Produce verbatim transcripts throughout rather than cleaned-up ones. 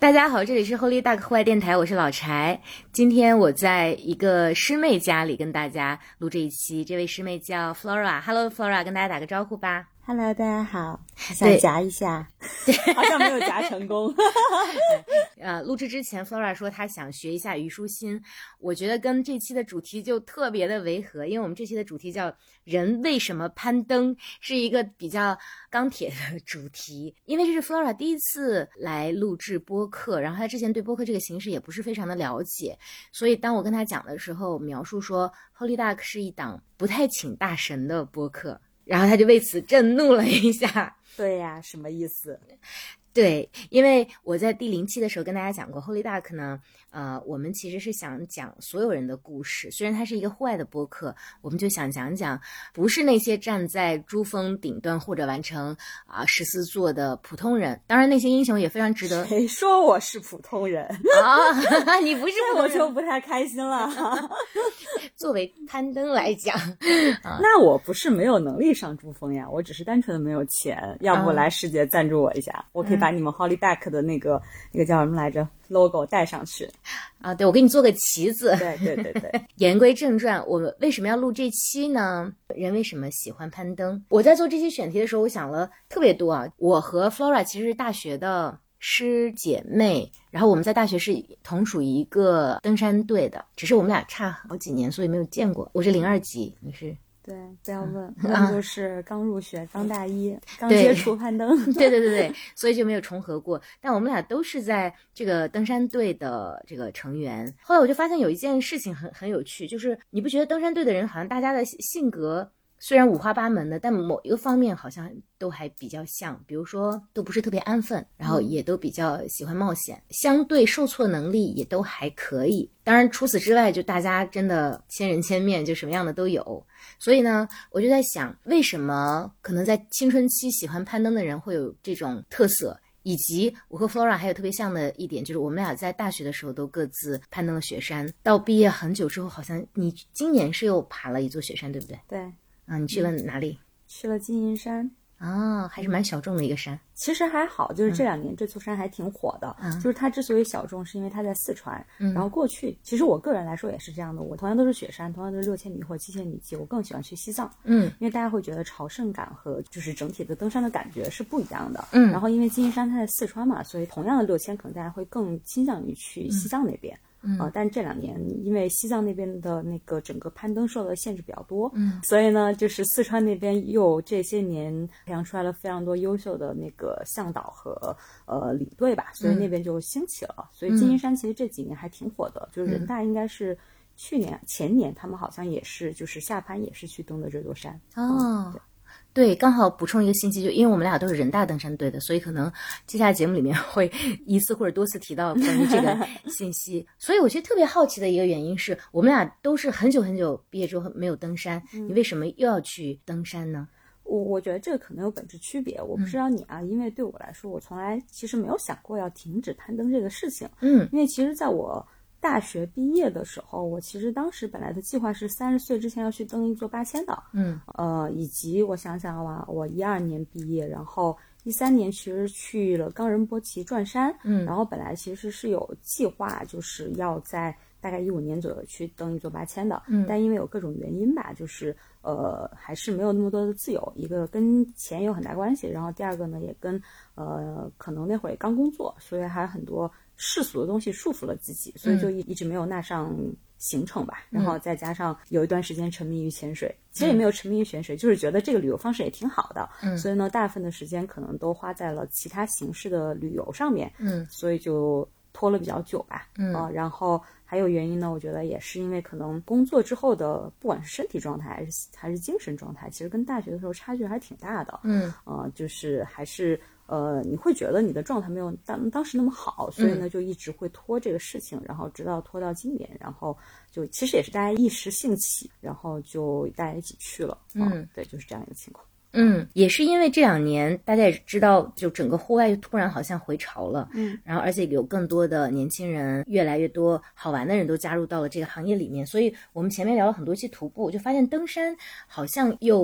大家好，这里是 Holy Duck 户外电台，我是老柴。今天我在一个师妹家里跟大家录这一期，这位师妹叫 Flora。Hello Flora， 跟大家打个招呼吧。 Hello， 大家好，想夹一下，好像没有夹成功。 呃，录制之前 ，Flora 说她想学一下虞书欣，我觉得跟这期的主题就特别的违和，因为我们这期的主题叫“人为什么攀登”，是一个比较钢铁的主题。因为这是 Flora 第一次来录制播客，然后她之前对播客这个形式也不是非常的了解，所以当我跟她讲的时候，描述说 Holy Duck 是一档不太请大神的播客。然后他就为此震怒了一下。 对呀，什么意思？ 对，因为我在第零期的时候跟大家讲过 Holy Duck 呢，呃，我们其实是想讲所有人的故事，虽然它是一个户外的播客，我们就想讲讲不是那些站在珠峰顶端或者完成啊、呃、十四座的普通人，当然那些英雄也非常值得。 谁说我是普通人啊？你不是普通人， 我就不太开心了。 作为攀登来讲、啊， 那我不是没有能力上珠峰呀，我只是单纯的没有钱，要不来世杰赞助我一下，嗯、我可以把你们 Holy Duck 的那个那个叫什么来着 logo 带上去啊。对，我给你做个旗子。 对对对对。 言归正传，我们为什么要录这期呢？人为什么喜欢攀登？我在做这期选题的时候，我想了特别多啊。我和 Flora 其实是大学的师姐妹，然后我们在大学是同属一个登山队的，只是我们俩差好几年，所以没有见过。我是零二级，你是？ 对，不要问，那、嗯、就是刚入学，刚大一，刚接触攀登。 对对对对，所以就没有重合过。但我们俩都是在这个登山队的这个成员。后来我就发现有一件事情很很有趣，就是你不觉得登山队的人好像大家的性格虽然五花八门的，但某一个方面好像都还比较像，比如说都不是特别安分，然后也都比较喜欢冒险，相对受挫能力也都还可以。当然除此之外，就大家真的千人千面，就什么样的都有。所以呢，我就在想，为什么可能在青春期喜欢攀登的人会有这种特色，以及我和 Flora 还有特别像的一点，就是我们俩在大学的时候都各自攀登了雪山，到毕业很久之后，好像你今年是又爬了一座雪山，对不对？ 对。 啊，你去了哪里？ 去了金银山。 啊，还是蛮小众的一个山。 其实还好，就是这两年、嗯、这座山还挺火的、嗯、就是它之所以小众是因为它在四川、嗯、然后过去其实我个人来说也是这样的，我同样都是雪山，同样都是六千米或七千米级，我更喜欢去西藏。嗯，因为大家会觉得朝圣感和就是整体的登山的感觉是不一样的。嗯，然后因为金银山它在四川嘛，所以同样的六千可能大家会更倾向于去西藏那边。嗯嗯、呃，但这两年因为西藏那边的那个整个攀登受到的限制比较多，嗯，所以呢，就是四川那边又这些年培养出来了非常多优秀的那个向导和呃领队吧，所以那边就兴起了。嗯、所以金银山其实这几年还挺火的，嗯、就是人大应该是去年前年他们好像也是就是下攀也是去登的这座山。 哦。嗯对对，刚好补充一个信息，就因为我们俩都是人大登山队的，所以可能接下来节目里面会一次或者多次提到关于这个信息。所以我觉得特别好奇的一个原因是，我们俩都是很久很久毕业之后没有登山，嗯、你为什么又要去登山呢？ 我我觉得这个可能有本质区别，我不知道你啊，嗯、因为对我来说，我从来其实没有想过要停止攀登这个事情。嗯，因为其实在我大学毕业的时候，我其实当时本来的计划是三十岁之前要去登一座八千的，嗯，呃，以及我想想啊，我一二年毕业，然后一三年其实去了冈仁波齐转山，嗯，然后本来其实是有计划，就是要在大概一五年左右去登一座八千的，嗯，但因为有各种原因吧，就是呃还是没有那么多的自由，一个跟钱有很大关系，然后第二个呢也跟呃可能那会儿也刚工作，所以还有很多世俗的东西束缚了自己，所以就一一直没有纳上行程吧。然后再加上有一段时间沉迷于潜水，其实也没有沉迷于潜水，就是觉得这个旅游方式也挺好的。嗯，所以呢，大部分的时间可能都花在了其他形式的旅游上面。嗯，所以就拖了比较久吧。嗯、呃，然后还有原因呢，我觉得也是因为可能工作之后的不管是身体状态还是还是精神状态，其实跟大学的时候差距还挺大的。嗯，呃，就是还是。呃，你会觉得你的状态没有当当时那么好，所以呢就一直会拖这个事情，然后直到拖到今年，然后就其实也是大家一时兴起，然后就大家一起去了。嗯，嗯对，就是这样一个情况。 嗯，也是因为这两年大家也知道，就整个户外突然好像回潮了，嗯，然后而且有更多的年轻人，越来越多好玩的人都加入到了这个行业里面，所以我们前面聊了很多期徒步，就发现登山好像又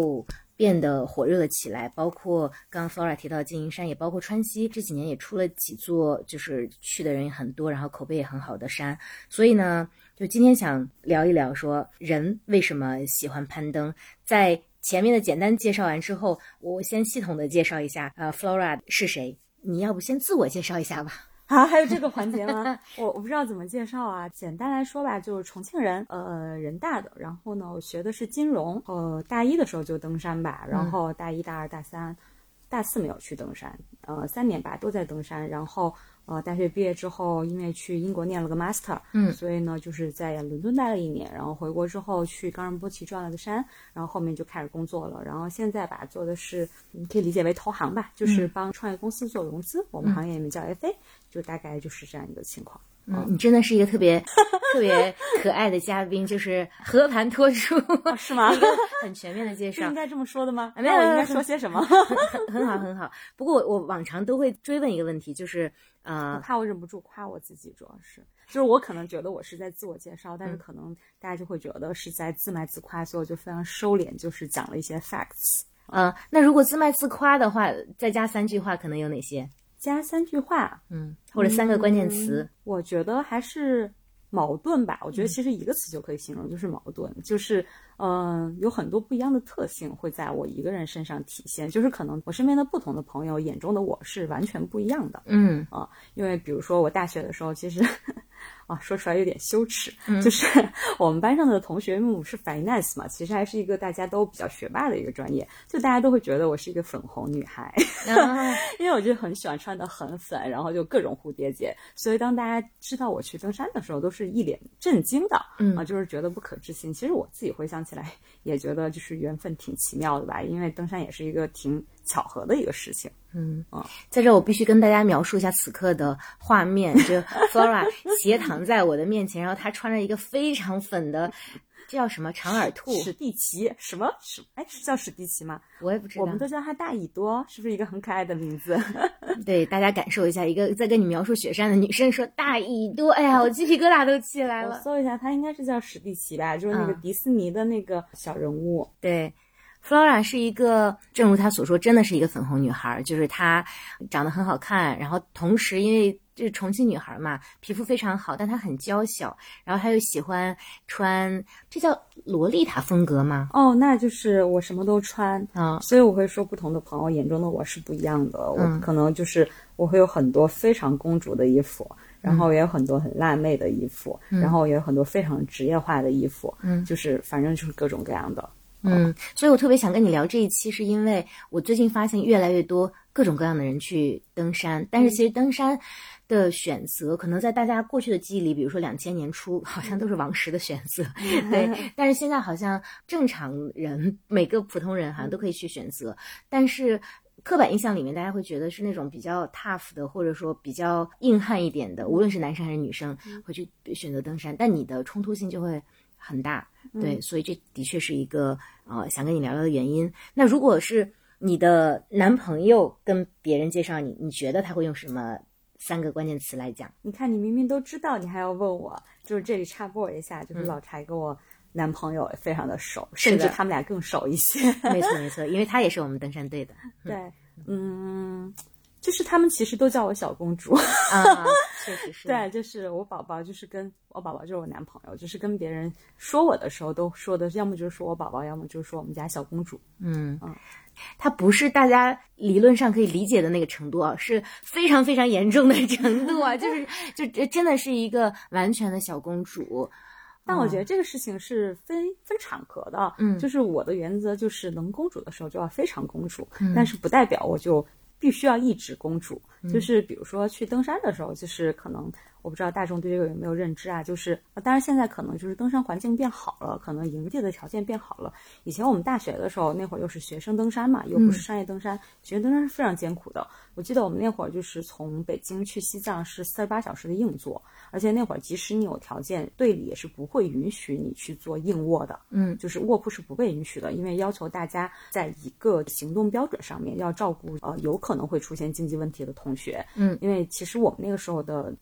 变得火热了起来，包括刚刚 Flora 提到的金银山，也包括川西这几年也出了几座就是去的人也很多，然后口碑也很好的山。所以呢就今天想聊一聊说人为什么喜欢攀登。在前面的简单介绍完之后，我先系统的介绍一下呃 Flora 是谁。你要不先自我介绍一下吧。 啊，还有这个环节吗？我我不知道怎么介绍啊。简单来说吧，就是重庆人，呃，人大的。然后呢，我学的是金融，呃，大一的时候就登山吧，然后大一、大二、大三、大四没有去登山，呃，三年吧都在登山。然后呃，大学毕业之后，因为去英国念了个 master， 嗯， 所以呢，就是在伦敦待了一年，然后回国之后去冈仁波齐转了个山，然后后面就开始工作了。然后现在吧，做的是你可以理解为投行吧，就是帮创业公司做融资，嗯、我们行业里面叫 F A。就大概就是这样一个情况。 嗯，你真的是一个特别特别可爱的嘉宾，就是和盘托出、 哦、是吗？ 一个很全面的介绍。 是应该这么说的吗？ 没有， 我应该说些什么？ 很很好很好。不过我往常都会追问一个问题，就是呃， 我怕我忍不住夸我自己，主要是就是我可能觉得我是在自我介绍，但是可能大家就会觉得是在自卖自夸，所以我就非常收敛，就是讲了一些 facts。 呃，那如果自卖自夸的话，再加三句话，可能有哪些？ 加三句话， 嗯，或者三个关键词、 嗯、我觉得还是矛盾吧。我觉得其实一个词就可以形容，就是矛盾，就是嗯、呃，有很多不一样的特性会在我一个人身上体现，就是可能我身边的不同的朋友眼中的我是完全不一样的。 嗯啊、呃，因为比如说我大学的时候，其实啊说出来有点羞耻， 嗯、 就是我们班上的同学因为我是 finance 嘛，其实还是一个大家都比较学霸的一个专业，就大家都会觉得我是一个粉红女孩，啊、因为我就很喜欢穿的很粉，然后就各种蝴蝶结，所以当大家知道我去登山的时候，都是一脸震惊的， 嗯啊，就是觉得不可置信。其实我自己回想起来，也觉得就是缘分挺奇妙的吧，因为登山也是一个挺巧合的一个事情。 嗯啊， 在这我必须跟大家描述一下此刻的画面，就 Flora 斜躺在我的面前，然后她穿着一个非常粉的，这叫什么长耳兔？ 史蒂奇？什么？什哎，是叫史蒂奇吗？ 我也不知道， 我们都叫它大耳朵，是不是一个很可爱的名字？ 对，大家感受一下，一个在跟你描述雪山的女生说大耳朵，哎呀，我鸡皮疙瘩都起来了。 我搜一下，它应该是叫史蒂奇吧，就是那个迪士尼的那个小人物。 嗯、对。Flora 是一个，正如她所说，真的是一个粉红女孩，就是她长得很好看，然后同时因为这是重庆女孩嘛，皮肤非常好，但她很娇小，然后她又喜欢穿，这叫洛丽塔风格吗？ 哦，那就是我什么都穿啊、 嗯，所以我会说不同的朋友眼中的我是不一样的， 嗯、 我可能就是我会有很多非常公主的衣服。然后也有很多很辣妹的衣服、嗯、然后也有很多非常职业化的衣服， 嗯， 就是反正就是各种各样的。 嗯，所以我特别想跟你聊这一期，是因为我最近发现越来越多各种各样的人去登山，但是其实登山的选择可能在大家过去的记忆里，比如说两千年初好像都是王石的选择，对，但是现在好像正常人每个普通人好像都可以去选择，但是刻板印象里面大家会觉得是那种比较 tough 的，或者说比较硬汉一点的，无论是男生还是女生会去选择登山，但你的冲突性就会很大，对，所以这的确是一个呃想跟你聊聊的原因。那如果是你的男朋友跟别人介绍你，你觉得他会用什么三个关键词来讲？ 你看你明明都知道，你还要问我，就是这里插播一下，就是老柴跟我男朋友也非常的熟，嗯、甚至他们俩更熟一些。 没错没错，因为他也是我们登山队的。 对，嗯。就是他们其实都叫我小公主啊，确实是。 对，就是我宝宝，就是跟我宝宝就是我男朋友，就是跟别人说我的时候都说的，要么就是说我宝宝，要么就是说我们家小公主。 嗯嗯，它不是大家理论上可以理解的那个程度啊，是非常非常严重的程度啊，就是就真的是一个完全的小公主。 但我觉得这个事情是分分场合的， 嗯， 就是我的原则就是能公主的时候就要非常公主， 嗯、 但是不代表我就必须要一直公主，就是比如说去登山的时候，就是可能我不知道大众对这个有没有认知啊，就是当然现在可能就是登山环境变好了，可能营地的条件变好了。以前我们大学的时候，那会儿又是学生登山嘛，又不是商业登山，嗯、学生登山是非常艰苦的。我记得我们那会儿就是从北京去西藏是四十八小时的硬座，而且那会儿即使你有条件，队里也是不会允许你去做硬卧的， 嗯， 就是卧铺是不被允许的，因为要求大家在一个行动标准上面要照顾呃有可能会出现经济问题的同学， 嗯， 因为其实我们那个时候的学生吧，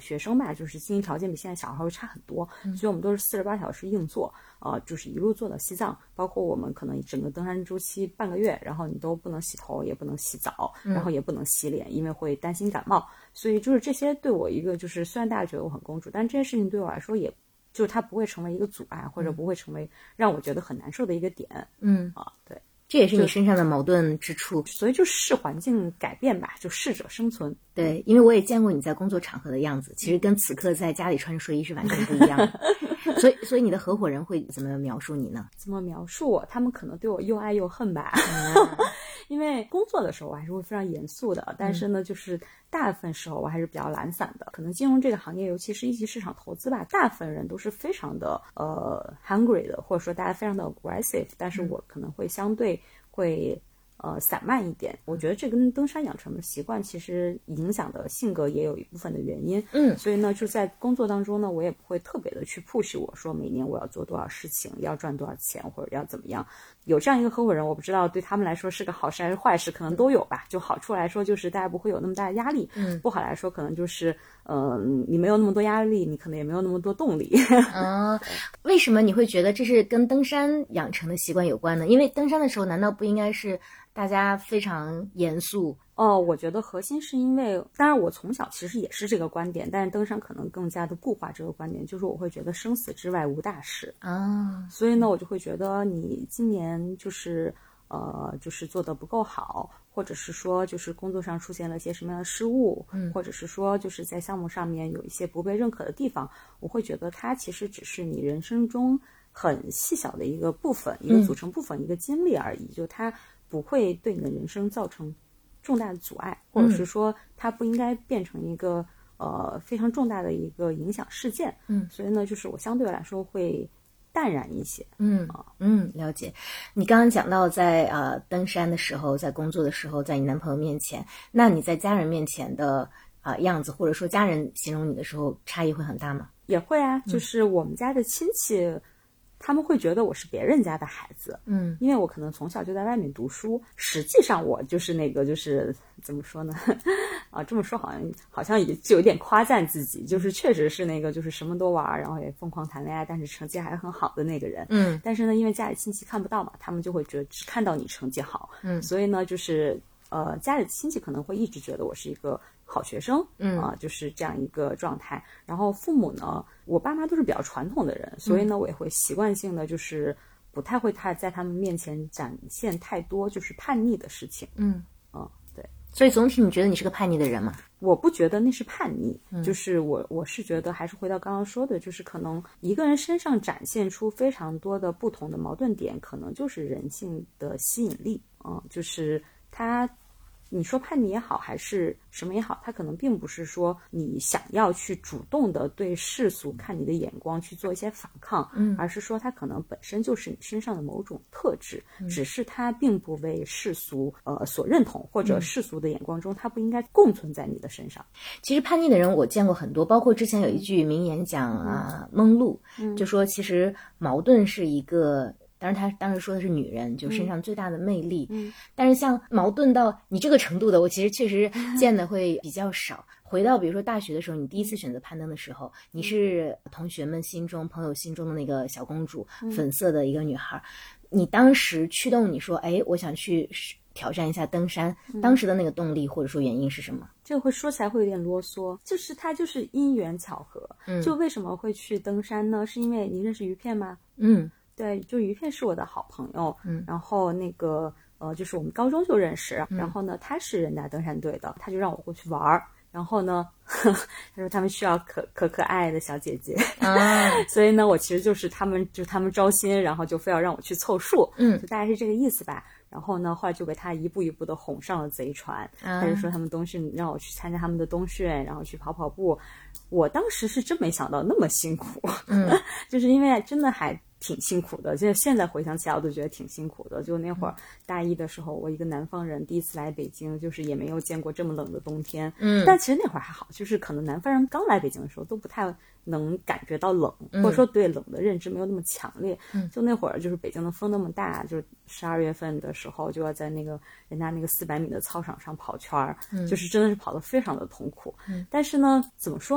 大，就是经济条件比现在小孩会差很多，嗯、所以我们都是四十八小时硬座，呃，就是一路坐到西藏，包括我们可能整个登山周期半个月，然后你都不能洗头，也不能洗澡，然后也不能洗脸，因为会担心感冒。所以就是这些对我一个就是虽然大家觉得我很公主，但这些事情对我来说也就是它不会成为一个阻碍，或者不会成为让我觉得很难受的一个点。 嗯啊，对， 这也是你身上的矛盾之处。 所以就视环境改变吧，就适者生存。 对，因为我也见过你在工作场合的样子，其实跟此刻在家里穿着睡衣是完全不一样的。所以，所以你的合伙人会怎么描述你呢？ 怎么描述我？他们可能对我又爱又恨吧。嗯、因为工作的时候我还是会非常严肃的，但是呢，就是大部分时候我还是比较懒散的。可能金融这个行业，尤其是一级市场投资吧，大部分人都是非常的呃 hungry 的，或者说大家非常的 aggressive， 但是我可能会相对会。呃，散漫一点，我觉得这跟登山养成的习惯其实影响的性格也有一部分的原因。 嗯， 所以呢，就在工作当中呢，我也不会特别的去 push 我说每年我要做多少事情，要赚多少钱，或者要怎么样。有这样一个合伙人，我不知道对他们来说是个好事还是坏事，可能都有吧。就好处来说，就是大家不会有那么大的压力；嗯，不好来说，可能就是呃，你没有那么多压力，你可能也没有那么多动力。 啊、哦，为什么你会觉得这是跟登山养成的习惯有关呢？因为登山的时候，难道不应该是大家非常严肃？ 哦，我觉得核心是因为，当然我从小其实也是这个观点，但是登山可能更加的固化这个观点，就是我会觉得生死之外无大事啊， 所以呢，我就会觉得你今年就是呃，就是做得不够好，或者是说就是工作上出现了一些什么样的失误， 嗯， 或者是说就是在项目上面有一些不被认可的地方，我会觉得它其实只是你人生中很细小的一个部分，一个组成部分，嗯、一个经历而已，就它不会对你的人生造成重大的阻碍，或者是说它不应该变成一个呃非常重大的一个影响事件。 嗯， 所以呢，就是我相对来说会淡然一些。 嗯嗯，了解。你刚刚讲到在呃登山的时候，在工作的时候，在你男朋友面前，那你在家人面前的啊、呃、样子，或者说家人形容你的时候，差异会很大吗？ 也会啊，就是我们家的亲戚。嗯他们会觉得我是别人家的孩子， 嗯， 因为我可能从小就在外面读书，实际上我就是那个就是怎么说呢，啊，这么说好像好像也就有点夸赞自己，就是确实是那个就是什么都玩，然后也疯狂谈恋爱，但是成绩还很好的那个人， 嗯， 但是呢，因为家里亲戚看不到嘛，他们就会觉得只看到你成绩好， 嗯， 所以呢，就是呃，家里亲戚可能会一直觉得我是一个好学生， 嗯啊、呃，就是这样一个状态。然后父母呢，我爸妈都是比较传统的人，所以呢，我也会习惯性的就是不太会太在他们面前展现太多就是叛逆的事情。 嗯嗯，对。 所以总体你觉得你是个叛逆的人吗？ 我不觉得那是叛逆， 嗯、 就是我我是觉得还是回到刚刚说的，就是可能一个人身上展现出非常多的不同的矛盾点，可能就是人性的吸引力。嗯，就是他。你说叛逆也好，还是什么也好，他可能并不是说你想要去主动的对世俗看你的眼光去做一些反抗， 嗯， 而是说他可能本身就是你身上的某种特质，嗯、只是他并不为世俗呃所认同，或者世俗的眼光中，他不应该共存在你的身上。 其实叛逆的人我见过很多，包括之前有一句名言讲啊，梦露、嗯、就说其实矛盾是一个。当然他当时说的是女人就身上最大的魅力、嗯、但是像矛盾到你这个程度的我其实确实见的会比较少。回到比如说大学的时候，你第一次选择攀登的时候，你是同学们心中朋友心中的那个小公主、嗯、粉色的一个女孩，你当时驱动你说哎我想去挑战一下登山、嗯、当时的那个动力或者说原因是什么？ 这个会说起来会有点啰嗦，就是它就是因缘巧合、嗯、就为什么会去登山呢？是因为你认识于片吗？ 嗯， 对，就于片是我的好朋友， 嗯， 然后那个呃，就是我们高中就认识，嗯、然后呢，他是人大登山队的，他就让我过去玩儿，然后呢，呵呵他说他们需要可可可爱的小姐姐，啊，所以呢，我其实就是他们就他们招新，然后就非要让我去凑数， 嗯， 就大概是这个意思吧。然后呢，后来就被他一步一步的哄上了贼船、啊、他就说他们冬训让我去参加他们的冬训，然后去跑跑步。我当时是真没想到那么辛苦，嗯，就是因为真的还挺辛苦的，就现在回想起来我都觉得挺辛苦的。就那会儿大一的时候，我一个南方人第一次来北京，就是也没有见过这么冷的冬天，嗯，但其实那会儿还好，就是可能南方人刚来北京的时候都不太能感觉到冷、嗯、或者说对冷的认知没有那么强烈、嗯、就那会儿就是北京的风那么大，就是十二月份的时候就要在那个人家那个四百米的操场上跑圈、嗯、就是真的是跑得非常的痛苦、嗯、但是呢怎么说呢，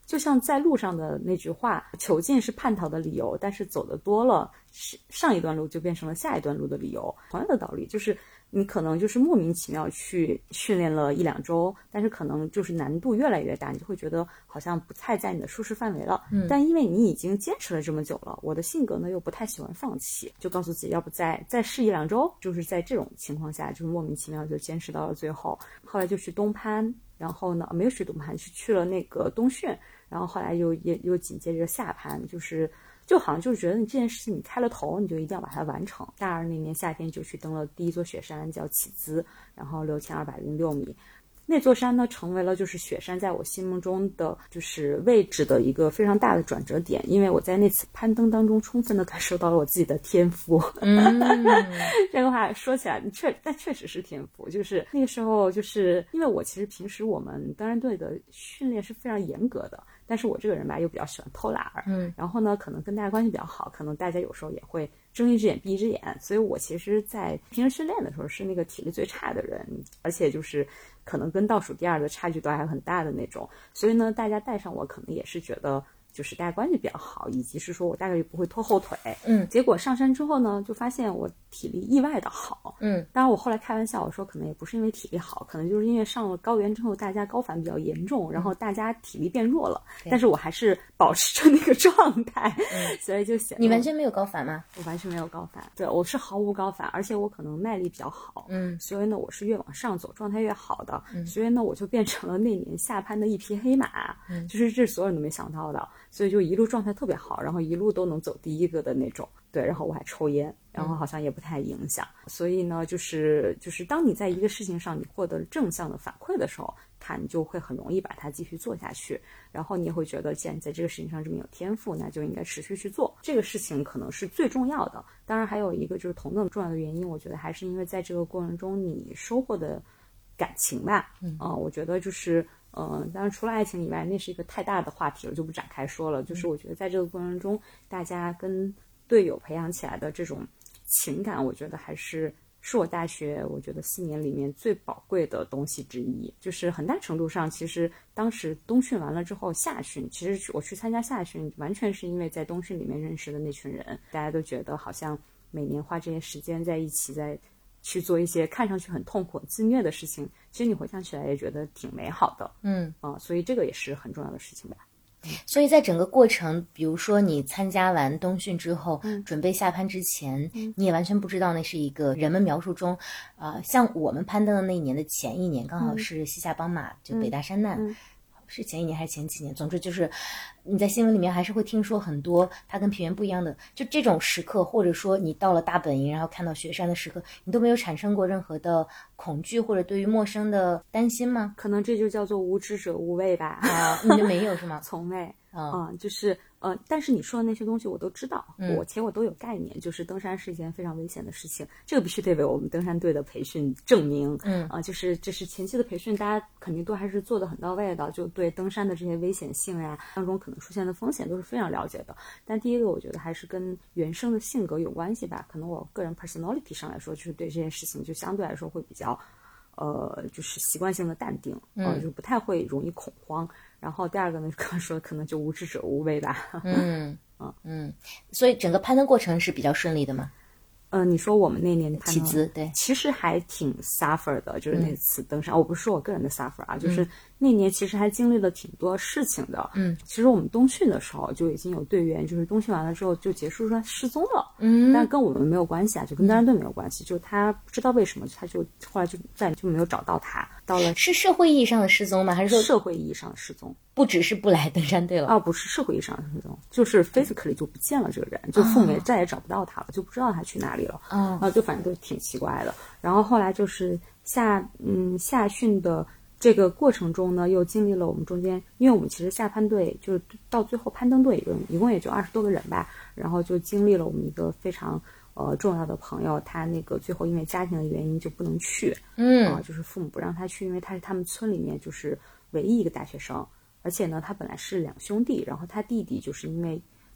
就像在路上的那句话，囚禁是叛逃的理由，但是走得多了，上一段路就变成了下一段路的理由。同样的道理，就是你可能就是莫名其妙去训练了一两周，但是可能就是难度越来越大，你就会觉得好像不太在你的舒适范围了。嗯，但因为你已经坚持了这么久了，我的性格呢又不太喜欢放弃，就告诉自己要不再再试一两周。就是在这种情况下，就是莫名其妙就坚持到了最后。后来就去东攀，然后呢没有去东攀，是去了那个东训，然后后来又也又紧接着下攀，就是就好像就是觉得你这件事情你开了头，你就一定要把它完成。大二那年夏天就去登了第一座雪山，叫起兹，然后六千二百零六米。那座山呢，成为了就是雪山在我心目中的就是位置的一个非常大的转折点，因为我在那次攀登当中充分的感受到了我自己的天赋。嗯，这个话说起来确但确实是天赋，就是那个时候就是因为我其实平时我们登山队的训练是非常严格的，但是我这个人吧又比较喜欢偷懒儿，嗯，然后呢可能跟大家关系比较好，可能大家有时候也会睁一只眼闭一只眼，所以我其实在平时训练的时候是那个体力最差的人，而且就是可能跟倒数第二的差距都还很大的那种，所以呢大家带上我可能也是觉得就是大家关系比较好，以及是说我大概率不会拖后腿。嗯，结果上山之后呢就发现我体力意外的好。嗯，当然我后来开玩笑我说可能也不是因为体力好，可能就是因为上了高原之后大家高反比较严重，然后大家体力变弱了，嗯，但是我还是保持着那个状态。嗯，所以就显得你完全没有高反吗？ 我完全没有高反，对，我是毫无高反，而且我可能耐力比较好。嗯，所以呢我是越往上走状态越好的。嗯，所以呢我就变成了那年下攀的一匹黑马。嗯，就是这是所有人都没想到的，所以就一路状态特别好，然后一路都能走第一个的那种。对，然后我还抽烟，然后好像也不太影响。嗯，所以呢就是就是当你在一个事情上你获得正向的反馈的时候，看你就会很容易把它继续做下去，然后你也会觉得既然你在这个事情上这么有天赋，那就应该持续去做这个事情，可能是最重要的。当然还有一个就是同等重要的原因，我觉得还是因为在这个过程中你收获的感情吧。嗯、呃、我觉得就是嗯、呃，当然除了爱情以外，那是一个太大的话题了，就不展开说了。就是我觉得在这个过程中大家跟队友培养起来的这种情感，我觉得还是是我大学我觉得四年里面最宝贵的东西之一。就是很大程度上其实当时冬训完了之后夏训，其实我去参加夏训完全是因为在冬训里面认识的那群人，大家都觉得好像每年花这些时间在一起，在去做一些看上去很痛苦自虐的事情，其实你回想起来也觉得挺美好的。嗯啊、呃，所以这个也是很重要的事情吧。 所以在整个过程，比如说你参加完冬训之后，嗯，准备下攀之前，嗯，你也完全不知道那是一个人们描述中，呃，像我们攀登的那一年的前一年，刚好是西夏邦马，嗯，就北大山难。嗯嗯，是前一年还是前几年，总之就是你在新闻里面还是会听说很多它跟平原不一样的就这种时刻，或者说你到了大本营然后看到雪山的时刻，你都没有产生过任何的恐惧或者对于陌生的担心吗？ 可能这就叫做无知者无畏吧。 啊，你就没有是吗？ 从未。嗯、呃，就是呃，但是你说的那些东西我都知道，嗯、我且我都有概念，就是登山是一件非常危险的事情，这个必须得为我们登山队的培训证明。嗯啊、呃，就是这是前期的培训，大家肯定都还是做得很到位的，就对登山的这些危险性呀，当中可能出现的风险都是非常了解的。但第一个，我觉得还是跟原生的性格有关系吧，可能我个人 personality 上来说，就是对这件事情就相对来说会比较。呃，就是习惯性的淡定，呃，就不太会容易恐慌。然后第二个呢，刚刚说可能就无知者无畏吧。 嗯嗯嗯，所以整个攀登过程是比较顺利的吗？ 呃，你说我们那年起姿，对， 其实还挺 suffer 的，就是那次登山，嗯、我不是说我个人的 suffer 啊，就是那年其实还经历了挺多事情的。嗯，其实我们冬训的时候就已经有队员，就是冬训完了之后就结束说失踪了。嗯，但跟我们没有关系啊，就跟登山队没有关系，就他不知道为什么，他就后来就再就没有找到他。到了是社会意义上的失踪吗？还是说社会意义上的失踪？ 不只是不来登山队了啊，不是社会意义上的失踪，就是 physically 就不见了这个人，就父母也再也找不到他了，就不知道他去哪里了。啊，啊，就反正都挺奇怪的。然后后来就是下嗯下训的这个过程中呢，又经历了我们中间，因为我们其实下攀队就是到最后攀登队一共一共也就二十多个人吧，然后就经历了我们一个非常呃重要的朋友，他那个最后因为家庭的原因就不能去，嗯，啊，就是父母不让他去，因为他是他们村里面就是唯一一个大学生。而且呢他本来是两兄弟，然后他弟弟就是因为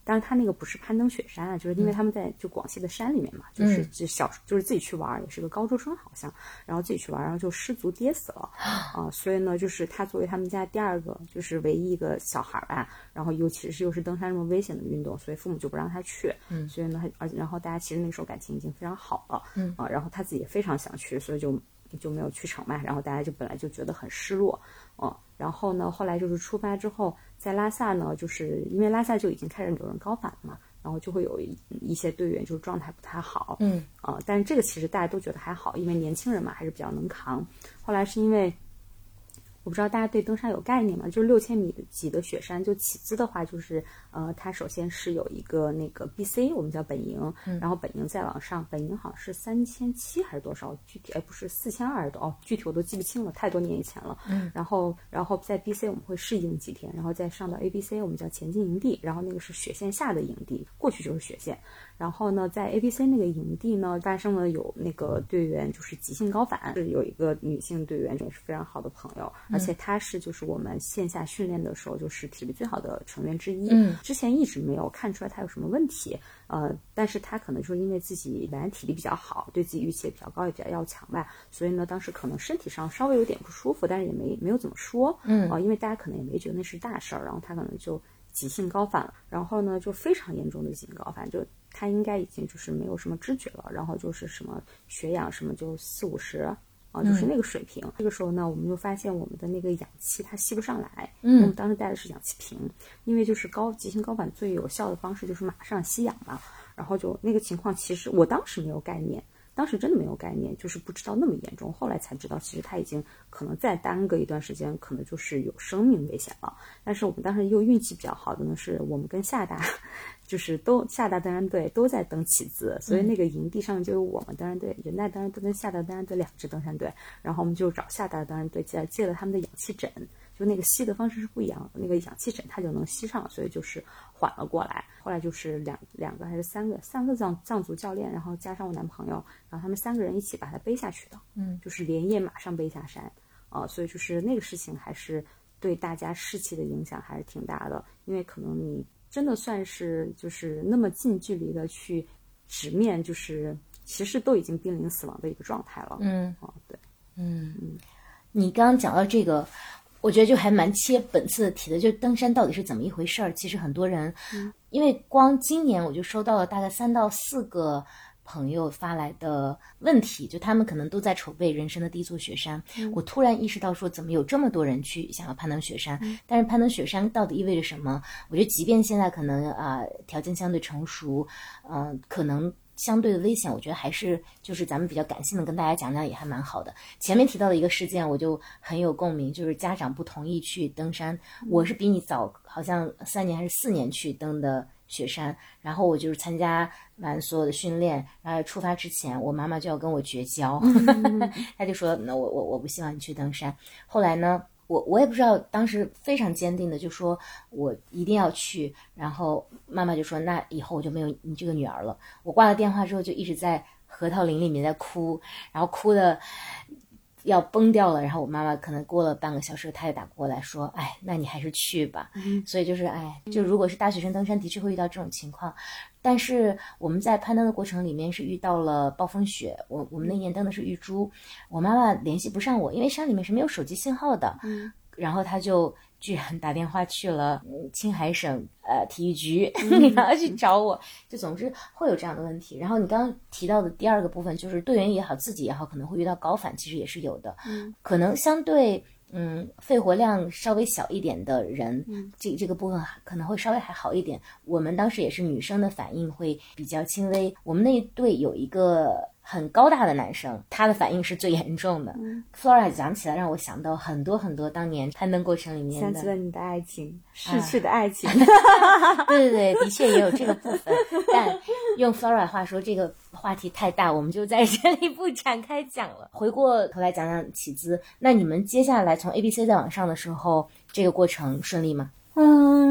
当然他那个不是攀登雪山啊，就是因为他们在就广西的山里面嘛，嗯、就是就小就是自己去玩，也是个高中生好像，然后自己去玩，然后就失足跌死了啊、呃，所以呢，就是他作为他们家第二个就是唯一一个小孩吧，然后尤其是又是登山这么危险的运动，所以父母就不让他去，嗯，所以呢，而然后大家其实那个时候感情已经非常好了，嗯啊、呃，然后他自己也非常想去，所以就就没有去成嘛，然后大家就本来就觉得很失落，嗯，然后呢，后来就是出发之后。在拉萨呢，就是因为拉萨就已经开始有人高反了嘛，然后就会有一些队员就是状态不太好，嗯，啊、呃，但是这个其实大家都觉得还好，因为年轻人嘛还是比较能扛。后来是因为我不知道大家对登山有概念吗？就是六千米级的雪山，就起姿的话，就是呃，它首先是有一个那个 B C， 我们叫本营，嗯、然后本营再往上，本营好像是三千七还是多少？具体哎不是四千二的哦，具体我都记不清了，太多年以前了。嗯，然后然后在 B C 我们会适应几天，然后再上到 A B C， 我们叫前进营地，然后那个是雪线下的营地，过去就是雪线。然后呢，在 A B C 那个营地呢，发生了有那个队员就是急性高反，是有一个女性队员也是非常好的朋友，而且她是就是我们线下训练的时候就是体力最好的成员之一。嗯，之前一直没有看出来她有什么问题，呃，但是她可能就是因为自己本来体力比较好，对自己预期也比较高，也比较要强吧，所以呢，当时可能身体上稍微有点不舒服，但是也没没有怎么说，嗯，啊、呃，因为大家可能也没觉得那是大事儿，然后她可能就急性高反了，然后呢就非常严重的急性高反，就他应该已经就是没有什么知觉了，然后就是什么血氧什么就四五十啊，就是那个水平。嗯、这个时候呢，我们就发现我们的那个氧气它吸不上来，嗯，我们当时带的是氧气瓶，因为就是高急性高反最有效的方式就是马上吸氧嘛，然后就那个情况，其实我当时没有概念。当时真的没有概念，就是不知道那么严重，后来才知道其实他已经可能再耽搁一段时间，可能就是有生命危险了。但是我们当时又运气比较好的呢，是我们跟厦大就是都厦大登山队都在登起姿，所以那个营地上就有我们登山队、人大登山队跟厦大登山队两支登山队，然后我们就找厦大登山队借借了他们的氧气枕，就那个吸的方式是不一样的，那个氧气枕它就能吸上，所以就是缓了过来。后来就是两两个还是三个三个藏藏族教练，然后加上我男朋友，然后他们三个人一起把它背下去的，嗯，就是连夜马上背下山啊、呃，所以就是那个事情还是对大家士气的影响还是挺大的，因为可能你真的算是就是那么近距离的去直面，就是其实都已经濒临死亡的一个状态了，嗯啊、呃，对， 嗯嗯，你刚刚讲到这个。我觉得就还蛮切本次的题的，就登山到底是怎么一回事儿？其实很多人，嗯、因为光今年我就收到了大概三到四个朋友发来的问题，就他们可能都在筹备人生的第一座雪山。嗯、我突然意识到说，怎么有这么多人去想要攀登雪山？嗯、但是攀登雪山到底意味着什么？我觉得即便现在可能啊、呃、条件相对成熟，嗯、呃，可能。相对的危险，我觉得还是就是咱们比较感性的跟大家讲讲也还蛮好的。前面提到的一个事件，我就很有共鸣，就是家长不同意去登山。我是比你早，好像三年还是四年去登的雪山，然后我就是参加完所有的训练，然后出发之前，我妈妈就要跟我绝交，她就说：“那我我我不希望你去登山。”后来呢？我我也不知道，当时非常坚定的就说我一定要去，然后妈妈就说那以后我就没有你这个女儿了。我挂了电话之后就一直在核桃林里面在哭，然后哭的要崩掉了，然后我妈妈可能过了半个小时她也打过来说哎那你还是去吧、嗯、所以就是哎就如果是大学生登山的确会遇到这种情况，但是我们在攀登的过程里面是遇到了暴风雪，我我们那年登的是玉珠，我妈妈联系不上我，因为山里面是没有手机信号的，嗯，然后她就居然打电话去了青海省呃体育局，嗯、然后去找我，就总之会有这样的问题。然后你刚刚提到的第二个部分，就是队员也好，自己也好，可能会遇到高反，其实也是有的，嗯，可能相对。嗯，肺活量稍微小一点的人，嗯，这这个部分可能会稍微还好一点。我们当时也是女生的反应会比较轻微。我们那一队有一个很高大的男生，他的反应是最严重的。嗯、Flora 讲起来让我想到很多很多当年攀登过程里面的， 想起了你的爱情，逝去的爱情。 啊、对对对，的确也有这个部分。但用 Flora 话说，这个话题太大，我们就在这里不展开讲了。回过头来讲讲起姿，那你们接下来从 A B C 再往上的时候，这个过程顺利吗？ 嗯，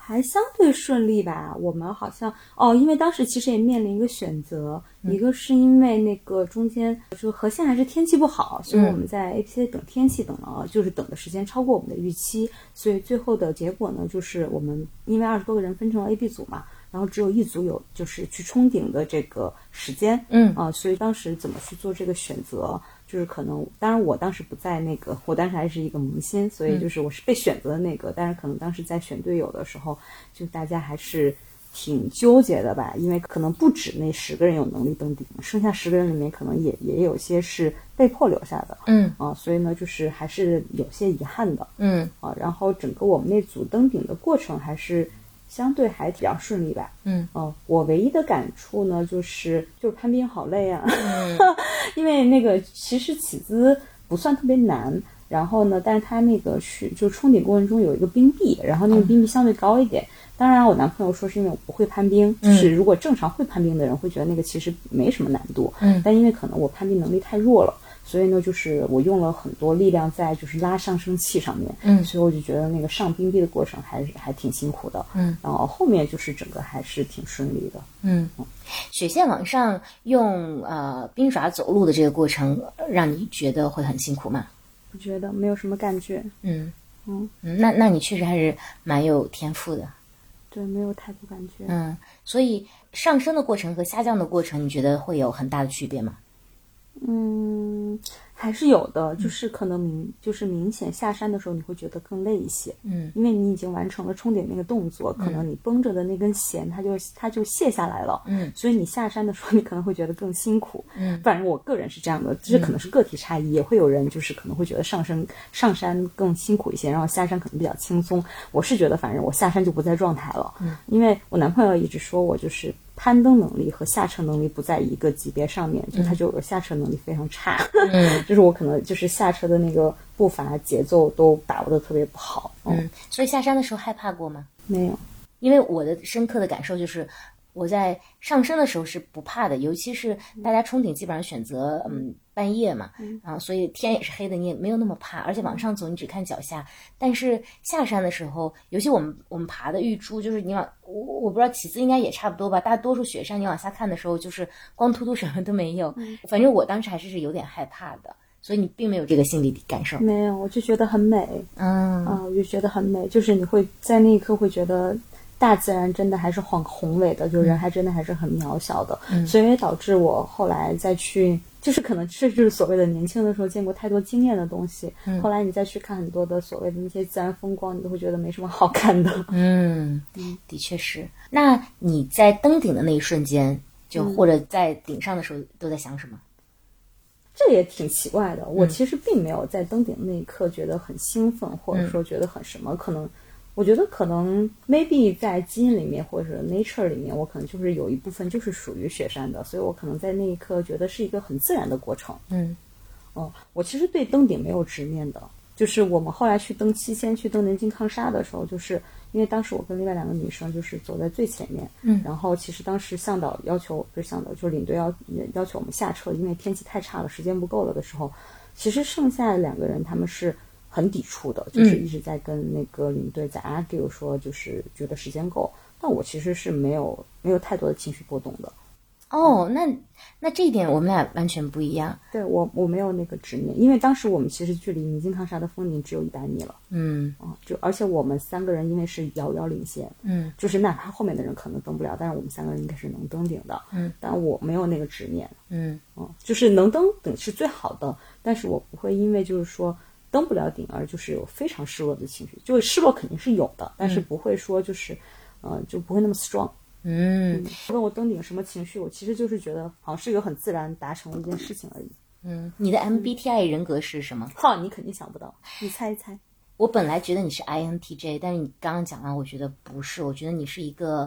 还相对顺利吧。我们好像哦，因为当时其实也面临一个选择，嗯、一个是因为那个中间就和县还是天气不好，所以我们在 A P C 等天气等了，就是等的时间超过我们的预期，所以最后的结果呢，就是我们因为二十多个人分成了 A、B 组嘛。然后只有一组有就是去冲顶的这个时间， 嗯啊，所以当时怎么去做这个选择，就是可能，当然我当时不在那个，我当时还是一个萌新，所以就是我是被选择的那个，嗯、但是可能当时在选队友的时候，就大家还是挺纠结的吧，因为可能不止那十个人有能力登顶，剩下十个人里面可能也也有些是被迫留下的， 嗯啊，所以呢，就是还是有些遗憾的， 嗯啊，然后整个我们那组登顶的过程还是。相对还比较顺利吧， 嗯， 哦，我唯一的感触呢，就是就是攀冰好累啊， 嗯、 因为那个其实起姿不算特别难，然后呢，但是它那个是就冲顶过程中有一个冰壁，然后那个冰壁相对高一点。嗯、当然，我男朋友说是因为我不会攀冰， 嗯、 就是如果正常会攀冰的人会觉得那个其实没什么难度， 嗯， 但因为可能我攀冰能力太弱了。所以呢，就是我用了很多力量在就是拉上升器上面， 嗯， 所以我就觉得那个上冰壁的过程还是还挺辛苦的， 嗯， 然后后面就是整个还是挺顺利的， 嗯，雪线往上用呃冰爪走路的这个过程，让你觉得会很辛苦吗？ 不觉得，没有什么感觉， 嗯嗯嗯，那那你确实还是蛮有天赋的， 对，没有太多感觉， 嗯，所以上升的过程和下降的过程，你觉得会有很大的区别吗？ 嗯，还是有的，就是可能明就是明显下山的时候你会觉得更累一些， 嗯， 因为你已经完成了冲顶那个动作，可能你绷着的那根弦它就它就卸下来了， 嗯， 所以你下山的时候你可能会觉得更辛苦， 嗯， 反正我个人是这样的，这可能是个体差异，也会有人就是可能会觉得上升上山更辛苦一些，然后下山可能比较轻松。我是觉得反正我下山就不在状态了， 嗯， 因为我男朋友一直说我就是攀登能力和下车能力不在一个级别上面，就他就有下车能力非常差， 嗯， 就是我可能就是下车的那个步伐节奏都把握的特别不好， 嗯，嗯，所以下山的时候害怕过吗？ 没有， 因为我的深刻的感受就是我在上升的时候是不怕的，尤其是大家冲顶基本上选择嗯半夜嘛，啊，所以天也是黑的，你也没有那么怕，而且往上走你只看脚下。但是下山的时候，尤其我们我们爬的玉珠，就是你往我我不知道起子应该也差不多吧，大多数雪山你往下看的时候，就是光秃秃什么都没有。反正我当时还是是有点害怕的，所以你并没有这个心理感受。 没有，我就觉得很美， 嗯啊，我就觉得很美，就是你会在那一刻会觉得。大自然真的还是很宏伟的，就人还真的还是很渺小的，嗯，所以也导致我后来再去，就是可能这就是所谓的年轻的时候见过太多惊艳的东西，嗯，后来你再去看很多的所谓的那些自然风光，你都会觉得没什么好看的。 嗯嗯，的确是。那你在登顶的那一瞬间，就或者在顶上的时候，都在想什么？ 这也挺奇怪的，我其实并没有在登顶那一刻觉得很兴奋，或者说觉得很什么，可能。我觉得可能 maybe 在基因里面或者 nature 里面，我可能就是有一部分就是属于雪山的，所以我可能在那一刻觉得是一个很自然的过程。 嗯， 哦，我其实对登顶没有执念的，就是我们后来去登七仙去登南京康沙的时候，就是因为当时我跟另外两个女生就是走在最前面， 嗯， 然后其实当时向导要求不是向导，就是领队要要求我们下车，因为天气太差了，时间不够了的时候，其实剩下的两个人他们是。很抵触的，就是一直在跟那个领队在 argue 说，就是觉得时间够，但我其实是没有没有太多的情绪波动的。 哦，那那这一点我们俩完全不一样。 对，我我没有那个执念，因为当时我们其实距离尼金康沙的峰顶只有一百米了。 嗯， 啊，就而且我们三个人因为是遥遥领先， 嗯， 就是哪怕后面的人可能登不了，但是我们三个人应该是能登顶的。 嗯， 但我没有那个执念。 嗯， 嗯，就是能登顶是最好的，但是我不会因为就是说。登不了顶而就是有非常失落的情绪，就失落肯定是有的，但是不会说就是，嗯、呃，就不会那么 strong。 嗯， 问我登顶什么情绪，我其实就是觉得好像是一个很自然达成的一件事情而已。 嗯，你的 M B T I 人格是什么？ 哈、嗯，你肯定想不到，你猜一猜。 我本来觉得你是 I N T J， 但是你刚刚讲完，我觉得不是，我觉得你是一个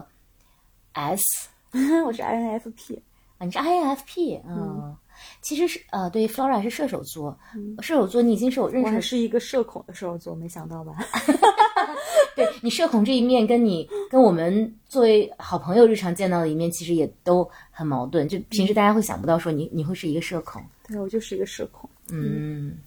S， 我是 I N F P。 啊，你是 I N F P， 嗯。嗯其实是呃，对 ，Flora 是射手座，嗯、射手座你已经是我认识， 我还是一个社恐的射手座，没想到吧？ 对你社恐这一面，跟你跟我们作为好朋友日常见到的一面，其实也都很矛盾。就平时大家会想不到说你你会是一个社恐， 对我就是一个社恐。 嗯，